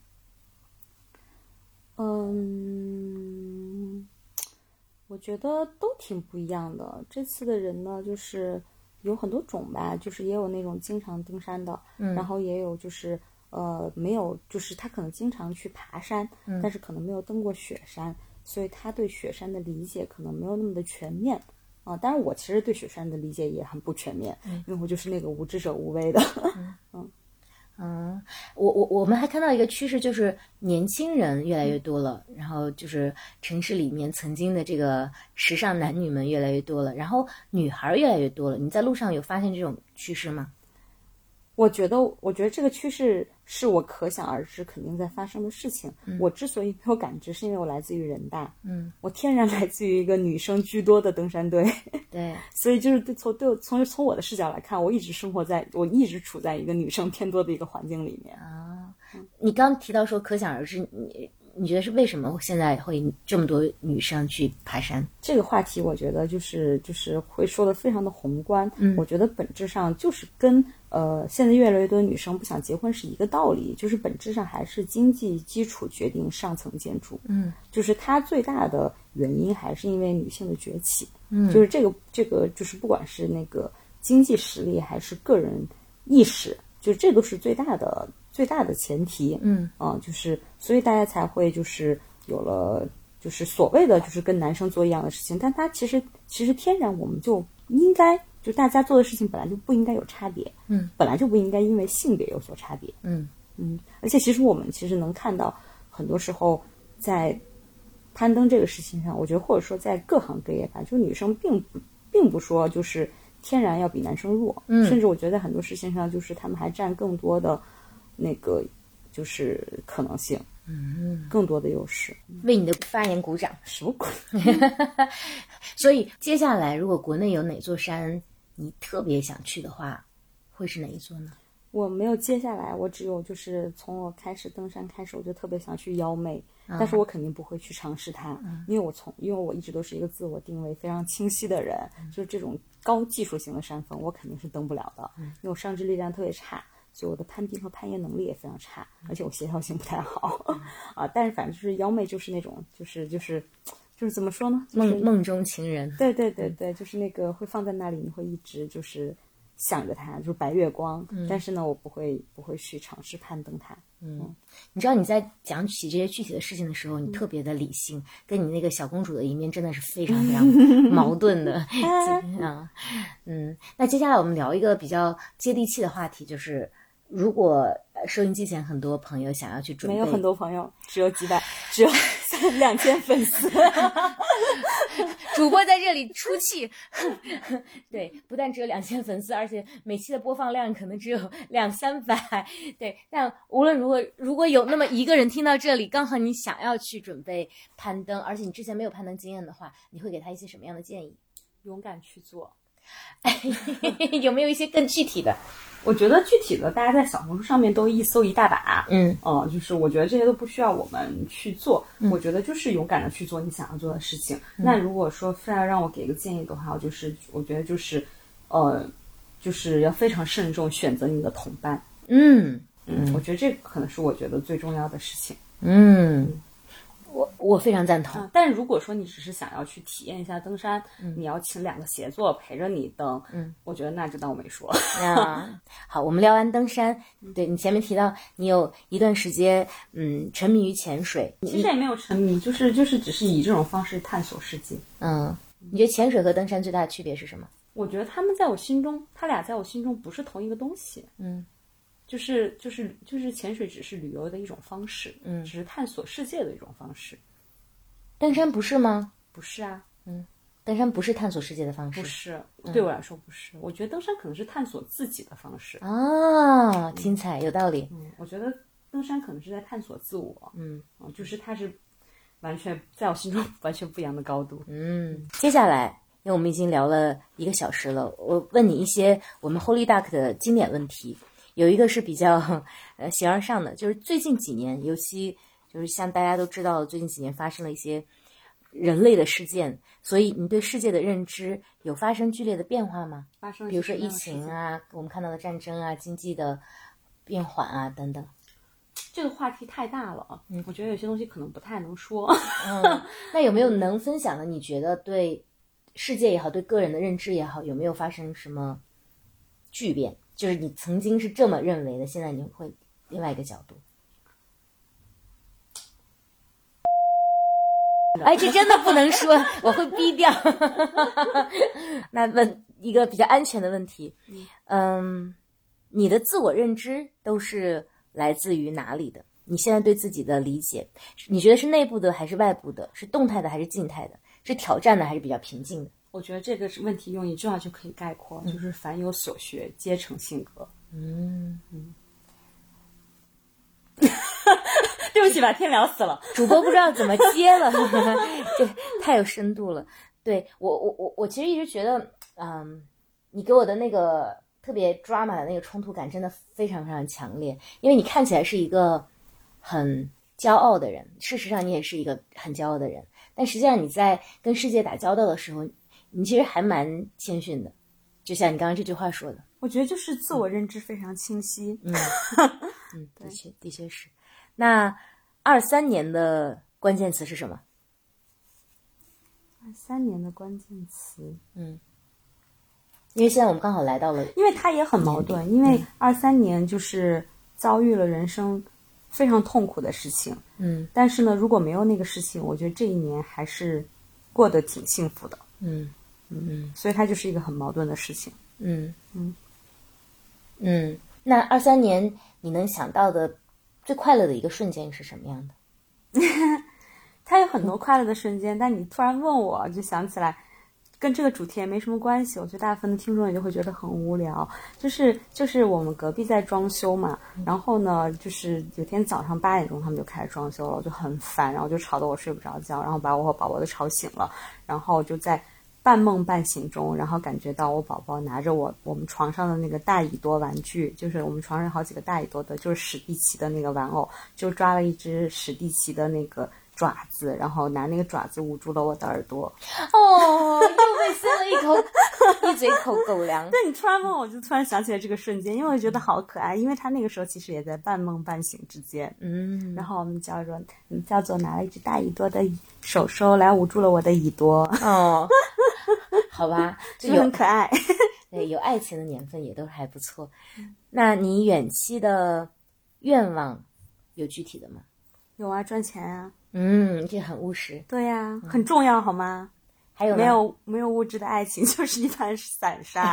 嗯，我觉得都挺不一样的。这次的人呢，就是有很多种吧，就是也有那种经常登山的， 嗯， 然后也有就是呃没有，就是他可能经常去爬山， 嗯， 但是可能没有登过雪山，所以他对雪山的理解可能没有那么的全面啊、呃。当然我其实对雪山的理解也很不全面， 嗯、 因为我就是那个无知者无畏的。 嗯嗯嗯，我我我们还看到一个趋势，就是年轻人越来越多了，然后就是城市里面曾经的这个时尚男女们越来越多了，然后女孩越来越多了。你在路上有发现这种趋势吗？ 我觉得，我觉得这个趋势是我可想而知肯定在发生的事情。嗯、我之所以没有感知，是因为我来自于人大， 嗯， 我天然来自于一个女生居多的登山队， 对， 所以就是从对从从我的视角来看，我一直生活在我一直处在一个女生偏多的一个环境里面啊。你刚提到说可想而知，你你觉得是为什么现在会这么多女生去爬山？ 这个话题我觉得就是就是会说的非常的宏观， 嗯， 我觉得本质上就是跟呃现在越来越多女生不想结婚是一个道理，就是本质上还是经济基础决定上层建筑， 嗯， 就是它最大的原因还是因为女性的崛起， 嗯， 就是这个这个就是不管是那个经济实力还是个人意识，就这都是最大的最大的前提， 嗯啊、呃，就是所以大家才会就是有了就是所谓的就是跟男生做一样的事情，但他其实其实天然我们就应该就大家做的事情本来就不应该有差别， 嗯， 本来就不应该因为性别有所差别， 嗯嗯，而且其实我们其实能看到很多时候在攀登这个事情上，我觉得或者说在各行各业吧，就女生并不并不说就是天然要比男生弱， 嗯， 甚至我觉得在很多事情上就是他们还占更多的那个就是可能性， 嗯， 更多的优势。 为你的发言鼓掌。 什么鬼？ 所以接下来如果国内有哪座山你特别想去的话，会是哪一座呢？ 我没有接下来，我只有就是从我开始登山开始，我就特别想去妖妹， 嗯、 但是我肯定不会去尝试它， 嗯、 因为我从因为我一直都是一个自我定位非常清晰的人，嗯、就是这种高技术型的山峰我肯定是登不了的， 嗯、 因为我上肢力量特别差，所以我的攀冰和攀岩能力也非常差，而且我协调性不太好，嗯、啊，但是反正就是妖妹就是那种就是就是就是怎么说呢，就是、 梦梦中情人， 对对对对，就是那个会放在那里，你会一直就是想着它，就是白月光， 嗯、 但是呢，我不会不会去尝试攀登它。 嗯，你知道你在讲起这些具体的事情的时候，你特别的理性，嗯、跟你那个小公主的一面真的是非常非常矛盾的啊。嗯，那接下来我们聊一个比较接地气的话题，就是如果收音机前很多朋友想要去准备， 没有很多朋友，只有几百，只有两千粉丝。 主播在这里出气，对，不但只有两千粉丝，而且每期的播放量可能只有两三百。对，但无论如何，如果有那么一个人听到这里，刚好你想要去准备攀登，而且你之前没有攀登经验的话，你会给他一些什么样的建议？ 勇敢去做。 有没有一些更具体的？ 我觉得具体的，大家在小红书上面都一搜一大把， 嗯， 哦、呃，就是我觉得这些都不需要我们去做， 嗯、 我觉得就是勇敢的去做你想要做的事情。嗯、那如果说非要让我给个建议的话，我就是我觉得就是，呃，就是要非常慎重选择你的同伴。 嗯嗯，我觉得这可能是我觉得最重要的事情。 嗯。嗯我我非常赞同、 嗯，但是如果说你只是想要去体验一下登山， 嗯、 你要请两个协作陪着你登， 嗯， 我觉得那就当我没说。 啊，好，我们聊完登山，对你前面提到你有一段时间，嗯，沉迷于潜水， 其实也没有沉迷，就是就是只是以这种方式探索世界。 嗯，你觉得潜水和登山最大的区别是什么？ 我觉得他们在我心中，他俩在我心中不是同一个东西。 嗯。 就是就是就是潜水只是旅游的一种方式， 嗯， 只是探索世界的一种方式。 登山不是吗？ 不是啊， 嗯，登山不是探索世界的方式。 不是，对我来说不是。嗯、我觉得登山可能是探索自己的方式。 啊，精彩，有道理。 嗯，我觉得登山可能是在探索自我。 嗯， 就是它是完全在我心中完全不一样的高度。 嗯，接下来。因为我们已经聊了一个小时了，我问你一些我们 Holy Duck 的经典问题。有一个是比较呃形而上的，就是最近几年，尤其就是像大家都知道，最近几年发生了一些人类的事件，所以你对世界的认知有发生剧烈的变化吗？ 发生， 比如说疫情啊，我们看到的战争啊，经济的变缓啊等等。 这个话题太大了，嗯，我觉得有些东西可能不太能说。 嗯，那有没有能分享的？你觉得对世界也好，对个人的认知也好，有没有发生什么巨变？就是你曾经是这么认为的，现在你会另外一个角度。哎，这真的不能说，我会逼掉。那问一个比较安全的问题，嗯，你的自我认知都是来自于哪里的？你现在对自己的理解，你觉得是内部的还是外部的？是动态的还是静态的？是挑战的还是比较平静的？ 我觉得这个问题用一句话就可以概括，嗯、就是凡有所学，皆成性格。嗯嗯。对不起，把天聊死了。 主播不知道怎么接了，这太有深度了。对我，我我我其实一直觉得，嗯，你给我的那个特别 drama 的那个冲突感真的非常非常强烈，因为你看起来是一个很骄傲的人，事实上你也是一个很骄傲的人，但实际上你在跟世界打交道的时候，你其实还蛮谦逊的，就像你刚刚这句话说的。 我觉得就是自我认知非常清晰。 嗯嗯，的确的确是。那二三年的关键词是什么？ 二三年的关键词， 嗯，因为现在我们刚好来到了， 因为它也很矛盾，因为二三年就是遭遇了人生非常痛苦的事情， 嗯， 但是呢，如果没有那个事情，我觉得这一年还是过得挺幸福的， 嗯嗯， 所以它就是一个很矛盾的事情， 嗯嗯嗯。那二三年你能想到的最快乐的一个瞬间是什么样的？ 它有很多快乐的瞬间，但你突然问我，就想起来跟这个主题也没什么关系。我觉得大部分的听众也就会觉得很无聊。就是就是我们隔壁在装修嘛，然后呢，就是有天早上八点钟他们就开始装修了，我就很烦，然后就吵得我睡不着觉，然后把我和宝宝都吵醒了，然后就在半梦半醒中，然后感觉到我宝宝拿着我我们床上的那个大耳朵玩具，就是我们床上有好几个大耳朵的，就是史蒂奇的那个玩偶，就抓了一只史蒂奇的那个爪子，然后拿那个爪子捂住了我的耳朵。 哦，又被塞了一口一嘴口狗粮。 对，你突然问我，就突然想起来这个瞬间，因为我觉得好可爱，因为他那个时候其实也在半梦半醒之间。 嗯， 然后我们叫做嗯叫做拿了一只大耳朵的手手来捂住了我的耳朵。 哦，好吧， 就很可爱。 对，有爱情的年份也都还不错。那你远期的愿望有具体的吗？ 有啊，赚钱啊。 嗯，这很务实。 对呀、啊，很重要好吗？ 还有没有没有物质的爱情就是一盘散沙。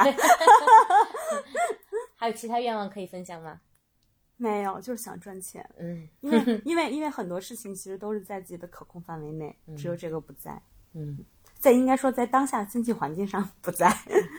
还有其他愿望可以分享吗？ 没有，就是想赚钱。 嗯， 因为因为因为很多事情其实都是在自己的可控范围内， 嗯、 只有这个不在。 嗯， 在应该说在当下经济环境上不在。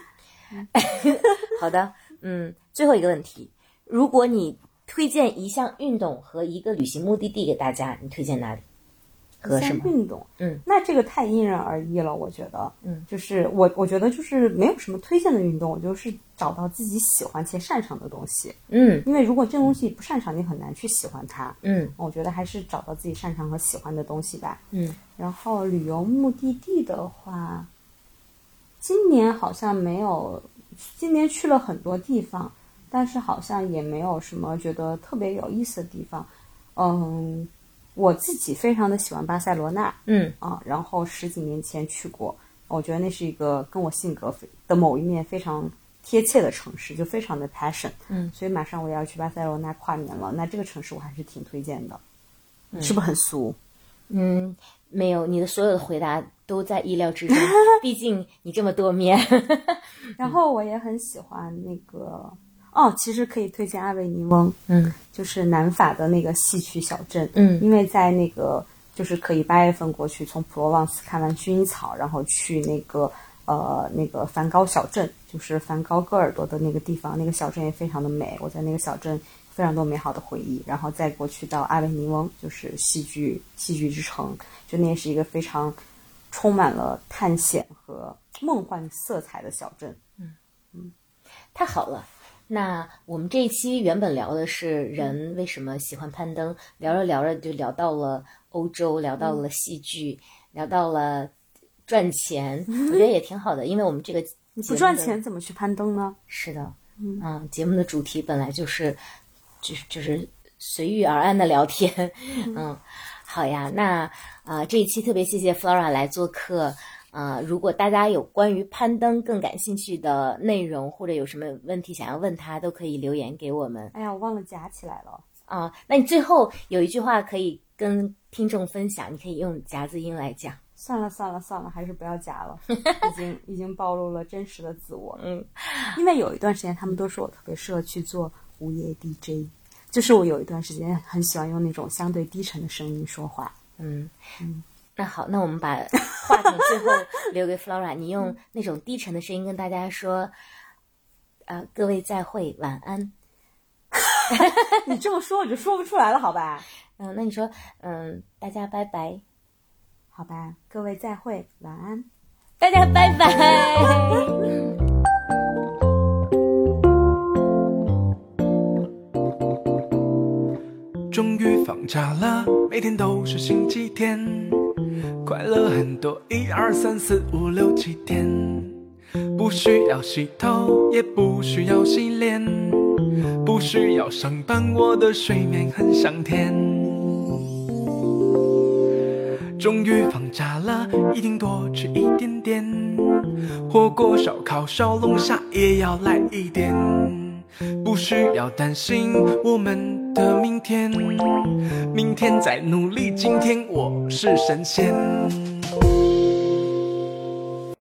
好的，嗯，最后一个问题，如果你推荐一项运动和一个旅行目的地给大家，你推荐哪里？和什么运动？ 嗯， 那这个太因人而异了，我觉得。 嗯， 就是我我觉得就是没有什么推荐的运动，我就是找到自己喜欢且擅长的东西。 嗯， 因为如果这东西不擅长，你很难去喜欢它。 嗯， 我觉得还是找到自己擅长和喜欢的东西吧。 嗯， 然后旅游目的地的话，今年好像没有，今年去了很多地方，但是好像也没有什么觉得特别有意思的地方。嗯。我自己非常的喜欢巴塞罗那， 嗯啊，然后十几年前去过，我觉得那是一个跟我性格的某一面非常贴切的城市，就非常的 passion， 嗯， 所以马上我要去巴塞罗那跨年了，那这个城市我还是挺推荐的，嗯、是不是很俗？ 嗯，没有，你的所有的回答都在意料之中，毕竟你这么多面。 然后我也很喜欢那个。哦，其实可以推荐阿维尼翁， 嗯， 就是南法的那个戏曲小镇， 嗯， 因为在那个就是可以八月份过去，从普罗旺斯看完薰衣草，然后去那个呃那个梵高小镇，就是梵高割耳朵的那个地方，那个小镇也非常的美，我在那个小镇非常多美好的回忆，然后再过去到阿维尼翁，就是戏剧戏剧之城，就那也是一个非常充满了探险和梦幻色彩的小镇， 嗯嗯，太好了。那我们这一期原本聊的是人为什么喜欢攀登，聊着聊着就聊到了欧洲，聊到了戏剧，聊到了赚钱，我觉得也挺好的，因为我们这个你不赚钱怎么去攀登呢？ 是的， 嗯， 啊，节目的主题本来就是就是就是随遇而安的聊天，嗯，好呀，那啊、呃、这一期特别谢谢 Flora 来做客。 呃，如果大家有关于攀登更感兴趣的内容，或者有什么问题想要问他，都可以留言给我们。 哎呀，我忘了夹起来了啊！那你最后有一句话可以跟听众分享，你可以用夹子音来讲。 算了算了算了，还是不要夹了，已经已经暴露了真实的自我。嗯，因为有一段时间他们都说我特别适合去做午夜 D J， 就是我有一段时间很喜欢用那种相对低沉的声音说话。 嗯嗯，那好，那我们把话筒最后留给 Flora， 你用那种低沉的声音跟大家说，呃，各位再会，晚安。 你这么说我就说不出来了，好吧？ 嗯，那你说，嗯，大家拜拜。 好吧，各位再会，晚安， 大家拜拜。 终于放假了，每天都是星期天，快乐很多，一二三四五六七天，不需要洗头，也不需要洗脸，不需要上班，我的睡眠很香甜。终于放假了，一定多吃一点点，火锅、烧烤、小龙虾也要来一点，不需要担心我们的明天，明天再努力，今天我是神仙。